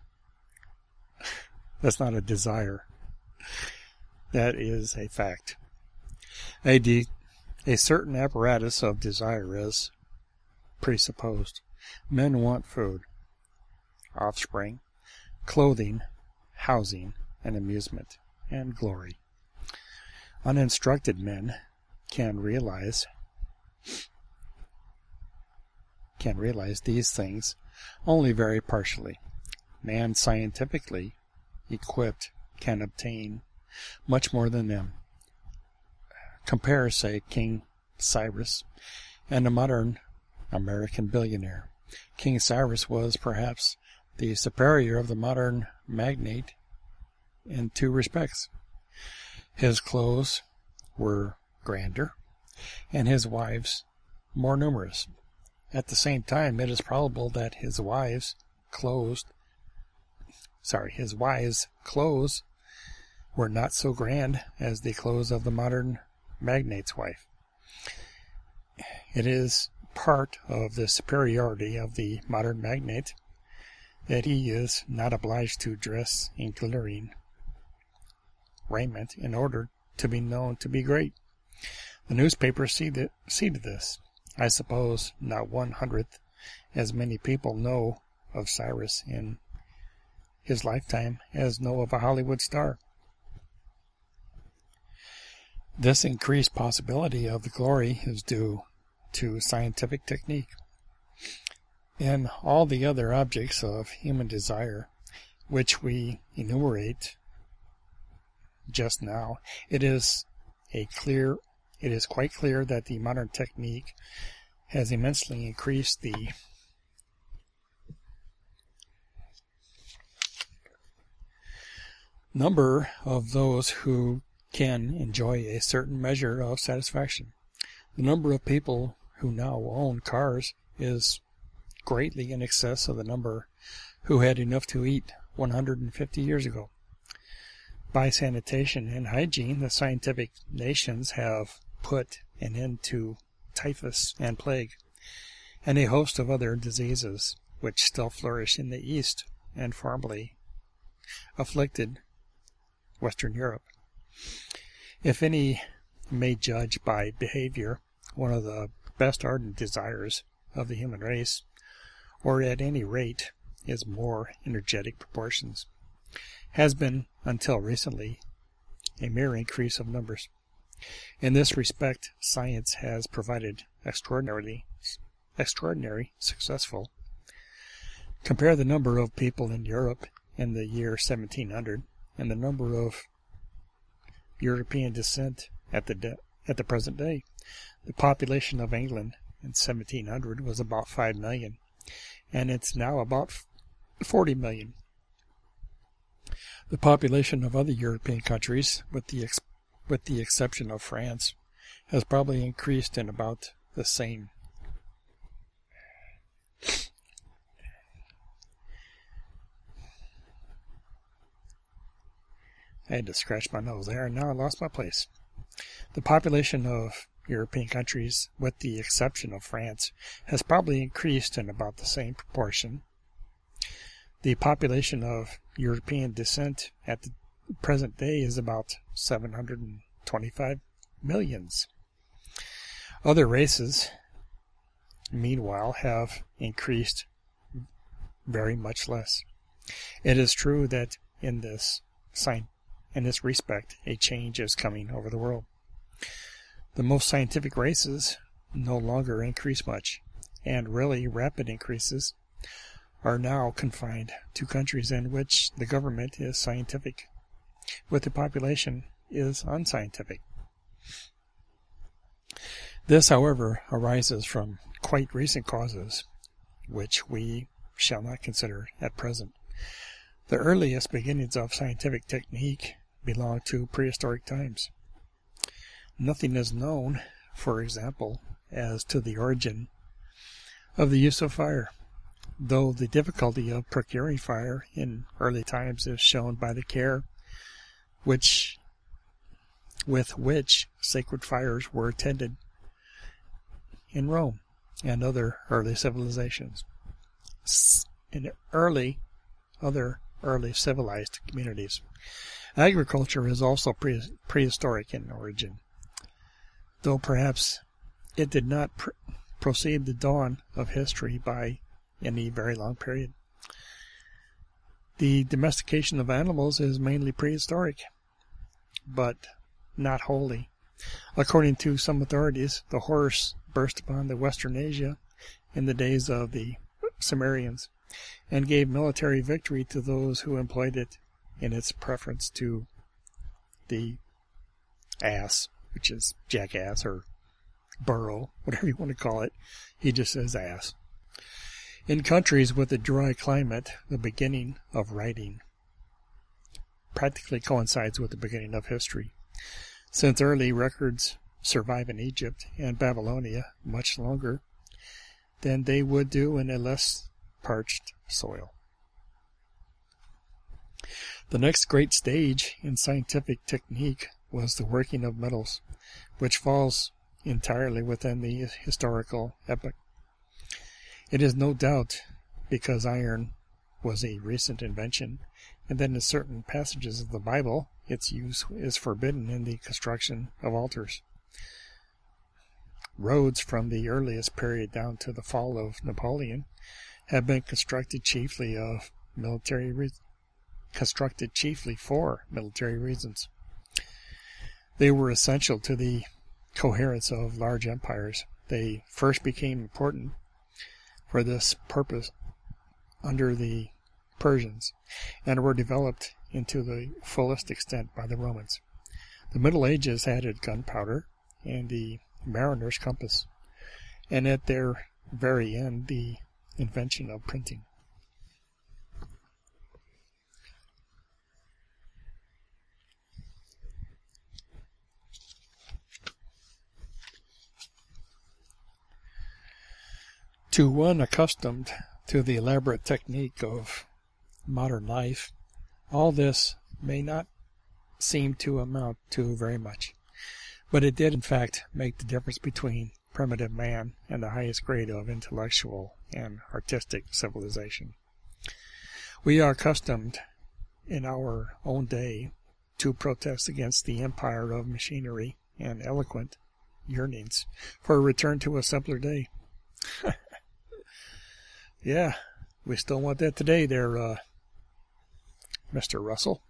that's not a desire. That is a fact. A, de- a certain apparatus of desire is presupposed. Men want food, offspring, clothing, housing, and amusement, and glory. Uninstructed men can realize can realize these things only very partially. Man scientifically equipped can obtain much more than them. Compare, say, King Cyrus and a modern American billionaire. King Cyrus was perhaps the superior of the modern magnate in two respects. His clothes were grander, and his wives more numerous. At the same time, it is probable that his wives' clothes, sorry, his wives' clothes were not so grand as the clothes of the modern magnate's wife. It is part of the superiority of the modern magnate that he is not obliged to dress in glittering raiment in order to be known to be great. The newspapers see, that, see to this. I suppose not one hundredth as many people know of Cyrus in his lifetime as know of a Hollywood star. This increased possibility of the glory is due to scientific technique. In all the other objects of human desire, which we enumerate just now, it is a clear It is quite clear that the modern technique has immensely increased the number of those who can enjoy a certain measure of satisfaction. The number of people who now own cars is greatly in excess of the number who had enough to eat one hundred fifty years ago. By sanitation and hygiene, the scientific nations have put an end to typhus and plague, and a host of other diseases which still flourish in the East and formerly afflicted Western Europe. If any may judge by behavior, one of the best ardent desires of the human race, or at any rate is more energetic proportions, has been, until recently, a mere increase of numbers. In this respect, science has provided extraordinarily, extraordinary successful. Compare the number of people in Europe in the year seventeen hundred and the number of European descent at the de- at the present day. The population of England in seventeen hundred was about five million, and it's now about forty million. The population of other European countries, with the ex- with the exception of France, has probably increased in about the same. I had to scratch my nose there, and now I lost my place. The population of European countries, with the exception of France, has probably increased in about the same proportion. The population of European descent at the present day is about seven hundred twenty-five millions. Other races, meanwhile, have increased very much less. It is true that in this sign, in this respect, a change is coming over the world. The most scientific races no longer increase much, and really rapid increases are now confined to countries in which the government is scientific, with the population is unscientific. This, however, arises from quite recent causes, which we shall not consider at present. The earliest beginnings of scientific technique belong to prehistoric times. Nothing is known, for example, as to the origin of the use of fire, though the difficulty of procuring fire in early times is shown by the care which, with which sacred fires were tended in Rome and other early civilizations. In early, other early civilized communities. Agriculture is also pre- prehistoric in origin, though perhaps it did not pr- proceed the dawn of history by any very long period. The domestication of animals is mainly prehistoric, but not wholly. According to some authorities, the horse burst upon the Western Asia in the days of the Sumerians and gave military victory to those who employed it in its preference to the ass, which is jackass or burro, whatever you want to call it. He just says ass. In countries with a dry climate, the beginning of writing practically coincides with the beginning of history, since early records survive in Egypt and Babylonia much longer than they would do in a less parched soil. The next great stage in scientific technique was the working of metals, which falls entirely within the historical epoch. It is no doubt because iron was a recent invention, and that in certain passages of the Bible its use is forbidden in the construction of altars. Roads from the earliest period down to the fall of Napoleon have been constructed chiefly of military re- constructed chiefly for military reasons. They were essential to the coherence of large empires. They first became important for this purpose under the Persians, and were developed into the fullest extent by the Romans. The Middle Ages added gunpowder and the mariner's compass, and at their very end the invention of printing. To one accustomed to the elaborate technique of modern life, all this may not seem to amount to very much, but it did in fact make the difference between primitive man and the highest grade of intellectual and artistic civilization. We are accustomed in our own day to protest against the empire of machinery and eloquent yearnings for a return to a simpler day. Yeah, we still want that today there, uh, Mister Russell.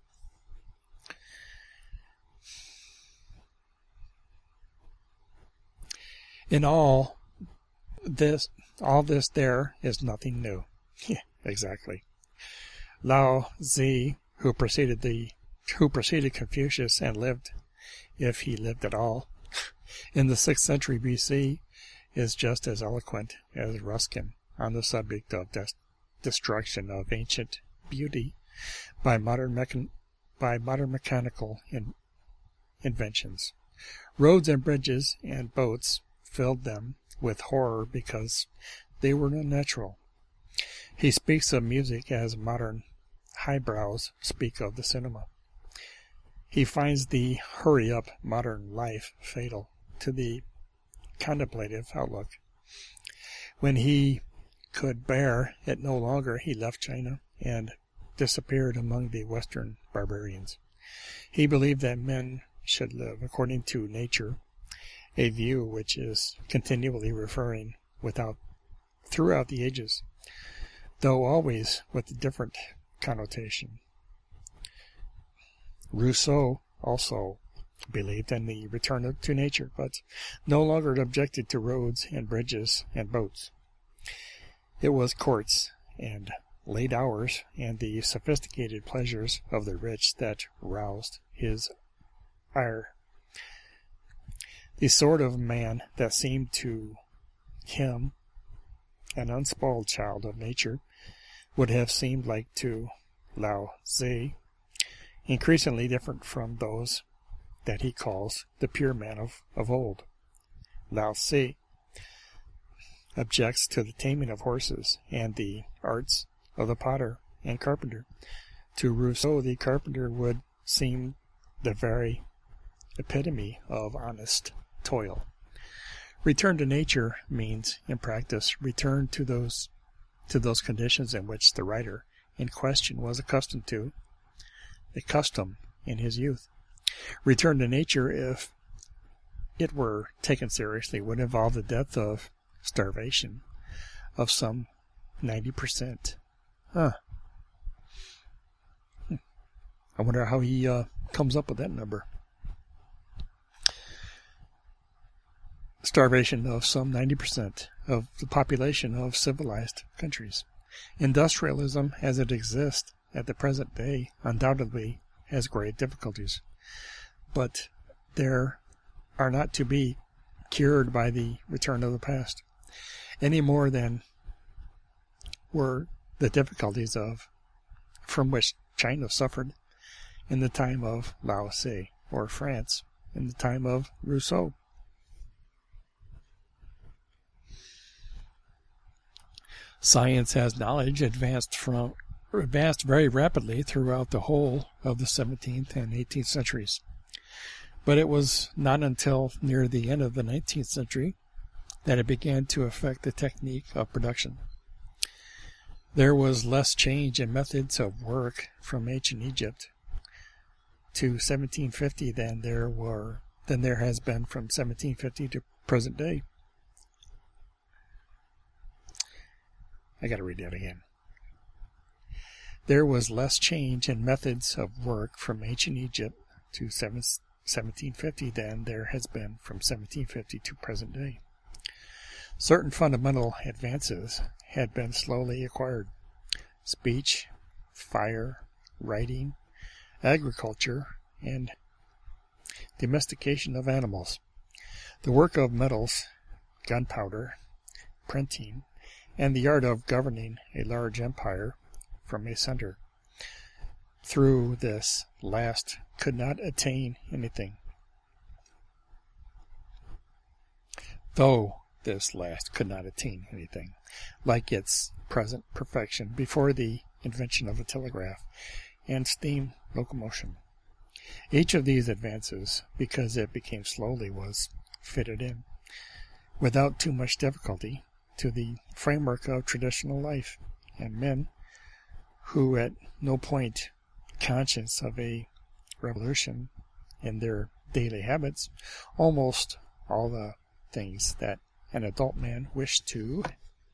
In all this, all this there is nothing new. Yeah, exactly. Lao Tzu, who preceded the, who preceded Confucius and lived, if he lived at all, in the sixth century B C, is just as eloquent as Ruskin on the subject of des- destruction of ancient beauty by modern mechan- by modern mechanical in- inventions. Roads and bridges and boats filled them with horror because they were unnatural. He speaks of music as modern highbrows speak of the cinema. He finds the hurry-up modern life fatal to the contemplative outlook. When he could bear it no longer, he left China and disappeared among the Western barbarians. He believed that men should live according to nature, a view which is continually referring without throughout the ages, though always with a different connotation. Rousseau also believed in the return of, to nature, but no longer objected to roads and bridges and boats. It was courts and late hours and the sophisticated pleasures of the rich that roused his ire. The sort of man that seemed to him an unspoiled child of nature would have seemed like to Lao Tzu, increasingly different from those that he calls the pure man of, of old. Lao Tzu objects to the taming of horses and the arts of the potter and carpenter. To Rousseau, the carpenter would seem the very epitome of honest toil. Return to nature means, in practice, return to those to those conditions in which the writer in question was accustomed to, the custom in his youth. Return to nature, if it were taken seriously, would involve the death of starvation of some ninety percent. Huh. I wonder how he uh, comes up with that number. Starvation of some ninety percent of the population of civilized countries. Industrialism, as it exists at the present day, undoubtedly has great difficulties, but there are not to be cured by the return of the past, any more than were the difficulties of from which China suffered in the time of Lao Tzu, or France in the time of Rousseau. Science as knowledge advanced from advanced very rapidly throughout the whole of the seventeenth and eighteenth centuries. But it was not until near the end of the nineteenth century that it began to affect the technique of production. There was less change in methods of work from ancient Egypt to seventeen fifty than there were than there has been from seventeen fifty to present day. I got to read that again. There was less change in methods of work from ancient Egypt to seventeen fifty than there has been from seventeen fifty to present day. Certain fundamental advances had been slowly acquired. Speech, fire, writing, agriculture, and domestication of animals. The work of metals, gunpowder, printing, and the art of governing a large empire from a center. Through this last could not attain anything. Though this last could not attain anything, like its present perfection before the invention of the telegraph and steam locomotion. Each of these advances, because it became slowly, was fitted in, without too much difficulty, to the framework of traditional life, and men who at no point conscious of a revolution in their daily habits, almost all the things that an adult man wished to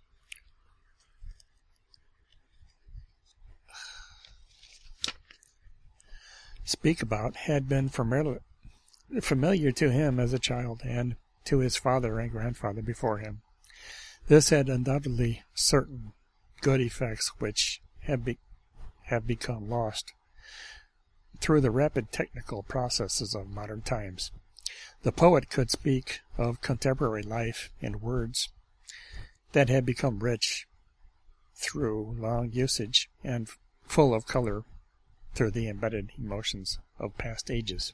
speak about had been familiar, familiar to him as a child and to his father and grandfather before him. This had undoubtedly certain good effects which have, be, have become lost through the rapid technical processes of modern times. The poet could speak of contemporary life in words that had become rich through long usage and full of color through the embedded emotions of past ages.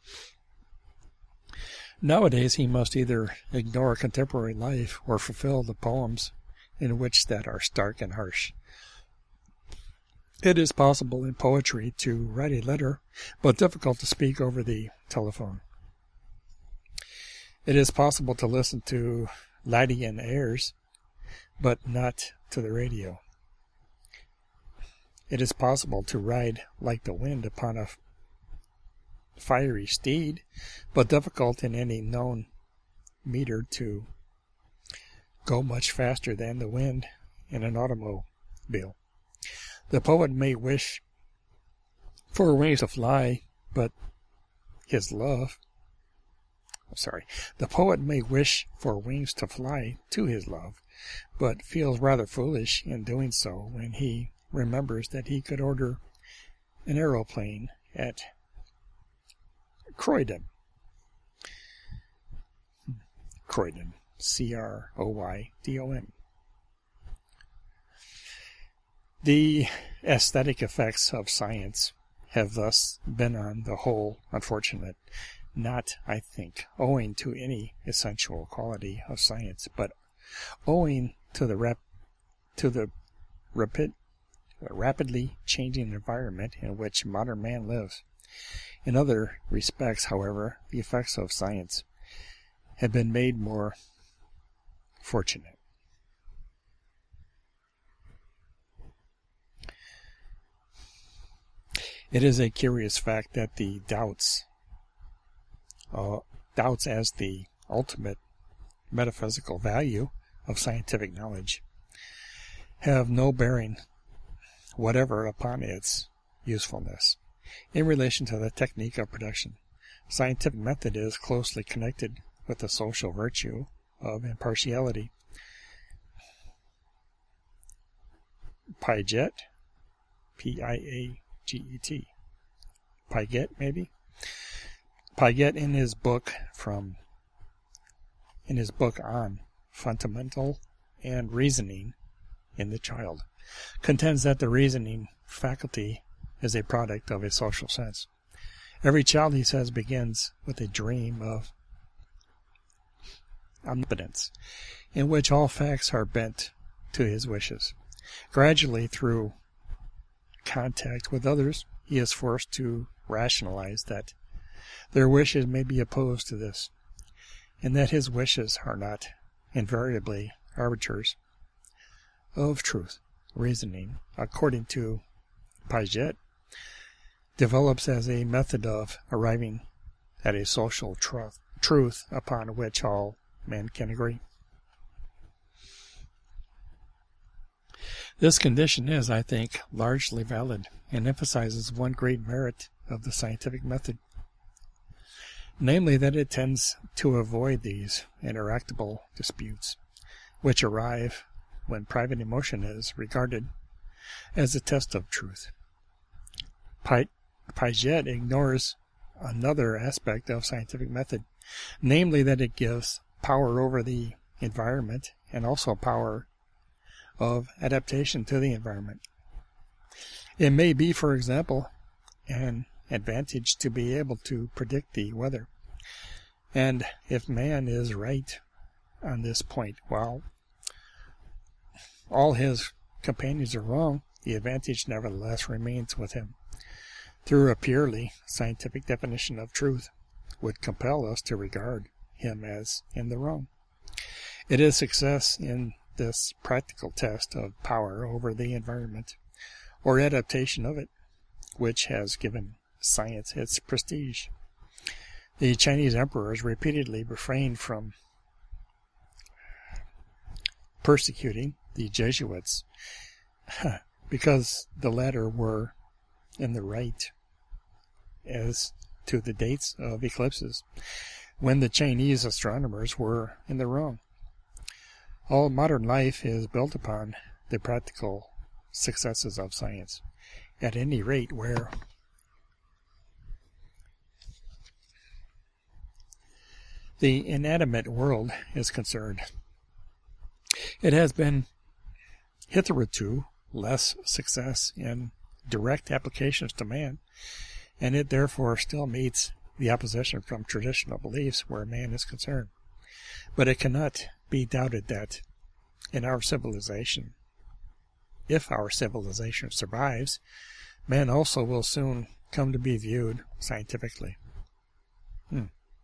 Nowadays, he must either ignore contemporary life or fulfill the poems in which that are stark and harsh. It is possible in poetry to write a letter, but difficult to speak over the telephone. It is possible to listen to Lydian airs, but not to the radio. It is possible to ride like the wind upon a fiery steed, but difficult in any known meter to go much faster than the wind in an automobile. The poet may wish for wings to fly, but his love, I'm sorry, the poet may wish for wings to fly to his love, but feels rather foolish in doing so when he remembers that he could order an aeroplane at Croydon. Croydon. C R O Y D O N. The aesthetic effects of science have thus been on the whole unfortunate, not, I think, owing to any essential quality of science, but owing to the rap- to the rapid, rapidly changing environment in which modern man lives. In other respects, however, the effects of science have been made more fortunate. It is a curious fact that the doubts, uh, doubts as the ultimate metaphysical value of scientific knowledge, have no bearing whatever upon its usefulness. In relation to the technique of production, scientific method is closely connected with the social virtue of impartiality. Piaget, P I A G E T, Piaget maybe? Piaget in his book from, in his book on fundamental and reasoning in the child, contends that the reasoning faculty is a product of a social sense. Every child, he says, begins with a dream of omnipotence, in which all facts are bent to his wishes. Gradually, through contact with others, he is forced to rationalize that their wishes may be opposed to this, and that his wishes are not invariably arbiters of truth. Reasoning, according to Piaget, develops as a method of arriving at a social truth, truth upon which all men can agree. This condition is, I think, largely valid and emphasizes one great merit of the scientific method, namely that it tends to avoid these interactable disputes, which arrive when private emotion is regarded as a test of truth. Pi- Piaget ignores another aspect of scientific method, namely that it gives power over the environment and also power of adaptation to the environment. It may be, for example, an advantage to be able to predict the weather. And if man is right on this point, while all his companions are wrong, the advantage nevertheless remains with him. Through a purely scientific definition of truth would compel us to regard him as in the wrong. It is success in this practical test of power over the environment, or adaptation of it, which has given science its prestige. The Chinese emperors repeatedly refrained from persecuting the Jesuits because the latter were in the right as to the dates of eclipses, when the Chinese astronomers were in the wrong. All modern life is built upon the practical successes of science, at any rate where the inanimate world is concerned. It has been hitherto less success in direct applications to man, and it therefore still meets the opposition from traditional beliefs where man is concerned. But it cannot be doubted that in our civilization, if our civilization survives, man also will soon come to be viewed scientifically. Hmm.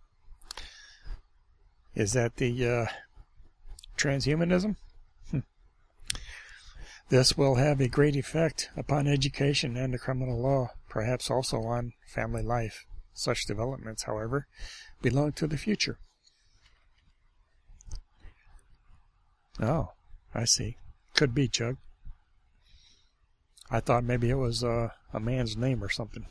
Is that the uh, transhumanism? Hmm. This will have a great effect upon education and the criminal law, perhaps also on family life. Such developments, however, belong to the future. Oh, I see. Could be, Chug. I thought maybe it was uh, a man's name or something.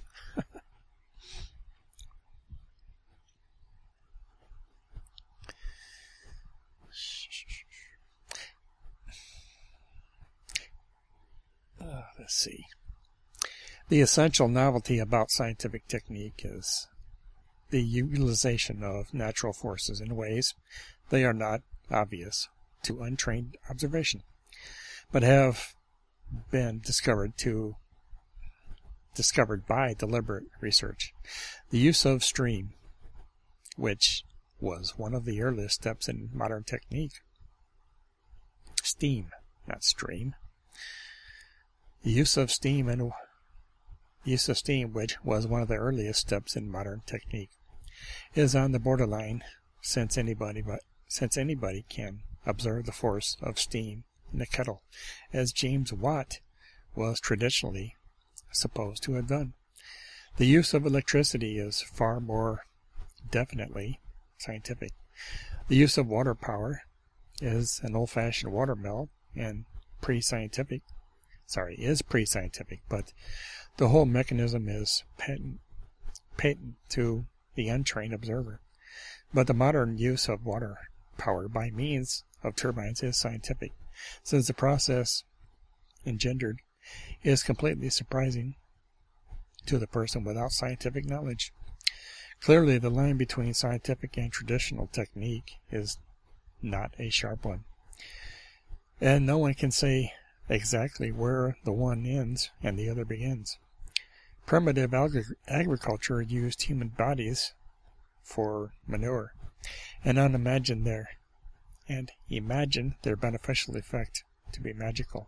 uh, let's see. The essential novelty about scientific technique is the utilization of natural forces in ways they are not obvious to untrained observation, but have been discovered to discovered by deliberate research. The use of steam, which was one of the earliest steps in modern technique. Steam, not stream. The use of steam and use of steam, which was one of the earliest steps in modern technique, is on the borderline, since anybody but since anybody can observe the force of steam in a kettle, as James Watt was traditionally supposed to have done. The use of electricity is far more definitely scientific. The use of water power is an old-fashioned water mill and pre-scientific. Sorry, is pre-scientific, but the whole mechanism is patent, patent to the untrained observer. But the modern use of water power by means of turbines is scientific, since the process engendered is completely surprising to the person without scientific knowledge. Clearly, the line between scientific and traditional technique is not a sharp one, and no one can say exactly where the one ends and the other begins. Primitive agri- agriculture used human bodies for manure, and unimagined their and imagined their beneficial effect to be magical.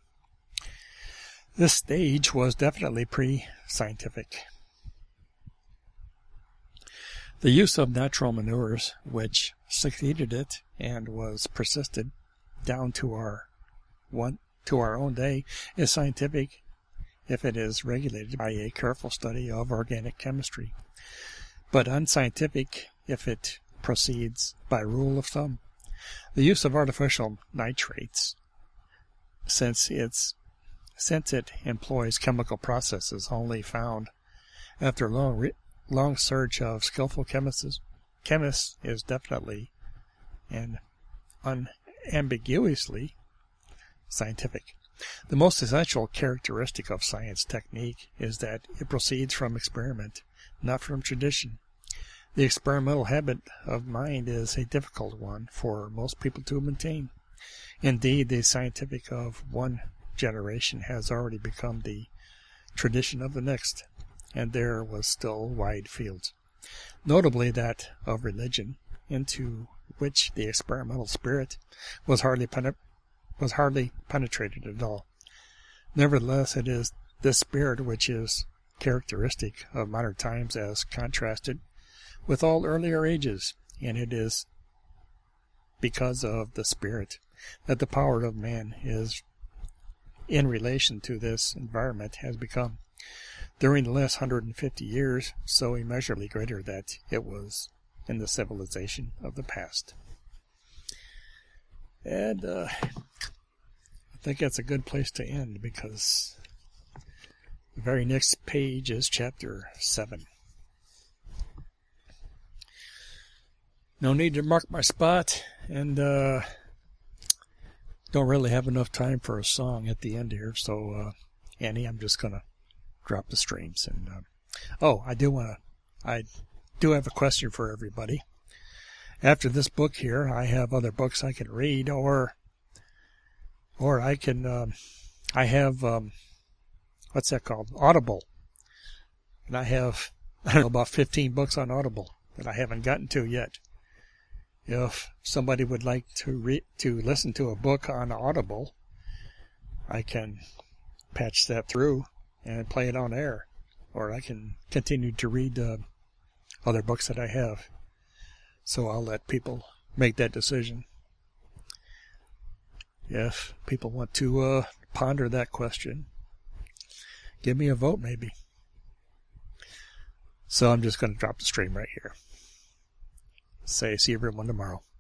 This stage was definitely pre-scientific. The use of natural manures, which succeeded it and was persisted down to our one to our own day, is scientific if it is regulated by a careful study of organic chemistry, but unscientific if it proceeds by rule of thumb. The use of artificial nitrates, since it's since it employs chemical processes only found after long re- long search of skillful chemists, chemists, is definitely and unambiguously scientific. The most essential characteristic of science technique is that it proceeds from experiment, not from tradition. The experimental habit of mind is a difficult one for most people to maintain. Indeed, the scientific of one generation has already become the tradition of the next, and there was still wide fields, notably that of religion, into which the experimental spirit was hardly pen- was hardly penetrated at all. Nevertheless, it is this spirit which is characteristic of modern times as contrasted with all earlier ages, and it is because of the spirit that the power of man is in relation to this environment has become, during the last one hundred fifty years, so immeasurably greater that it was in the civilization of the past. And uh, I think that's a good place to end, because the very next page is chapter seven. No need to mark my spot, and uh, don't really have enough time for a song at the end here, so uh, Annie, I'm just going to drop the streams. And uh, oh, I do want to, I do have a question for everybody. After this book here, I have other books I can read, or or I can, um, I have um, what's that called? Audible. And I have, I don't know, about fifteen books on Audible that I haven't gotten to yet. If somebody would like to re- to listen to a book on Audible, I can patch that through and play it on air. Or I can continue to read uh, other books that I have. So I'll let people make that decision. If people want to uh, ponder that question, give me a vote maybe. So I'm just going to drop the stream right here. Say, see everyone tomorrow.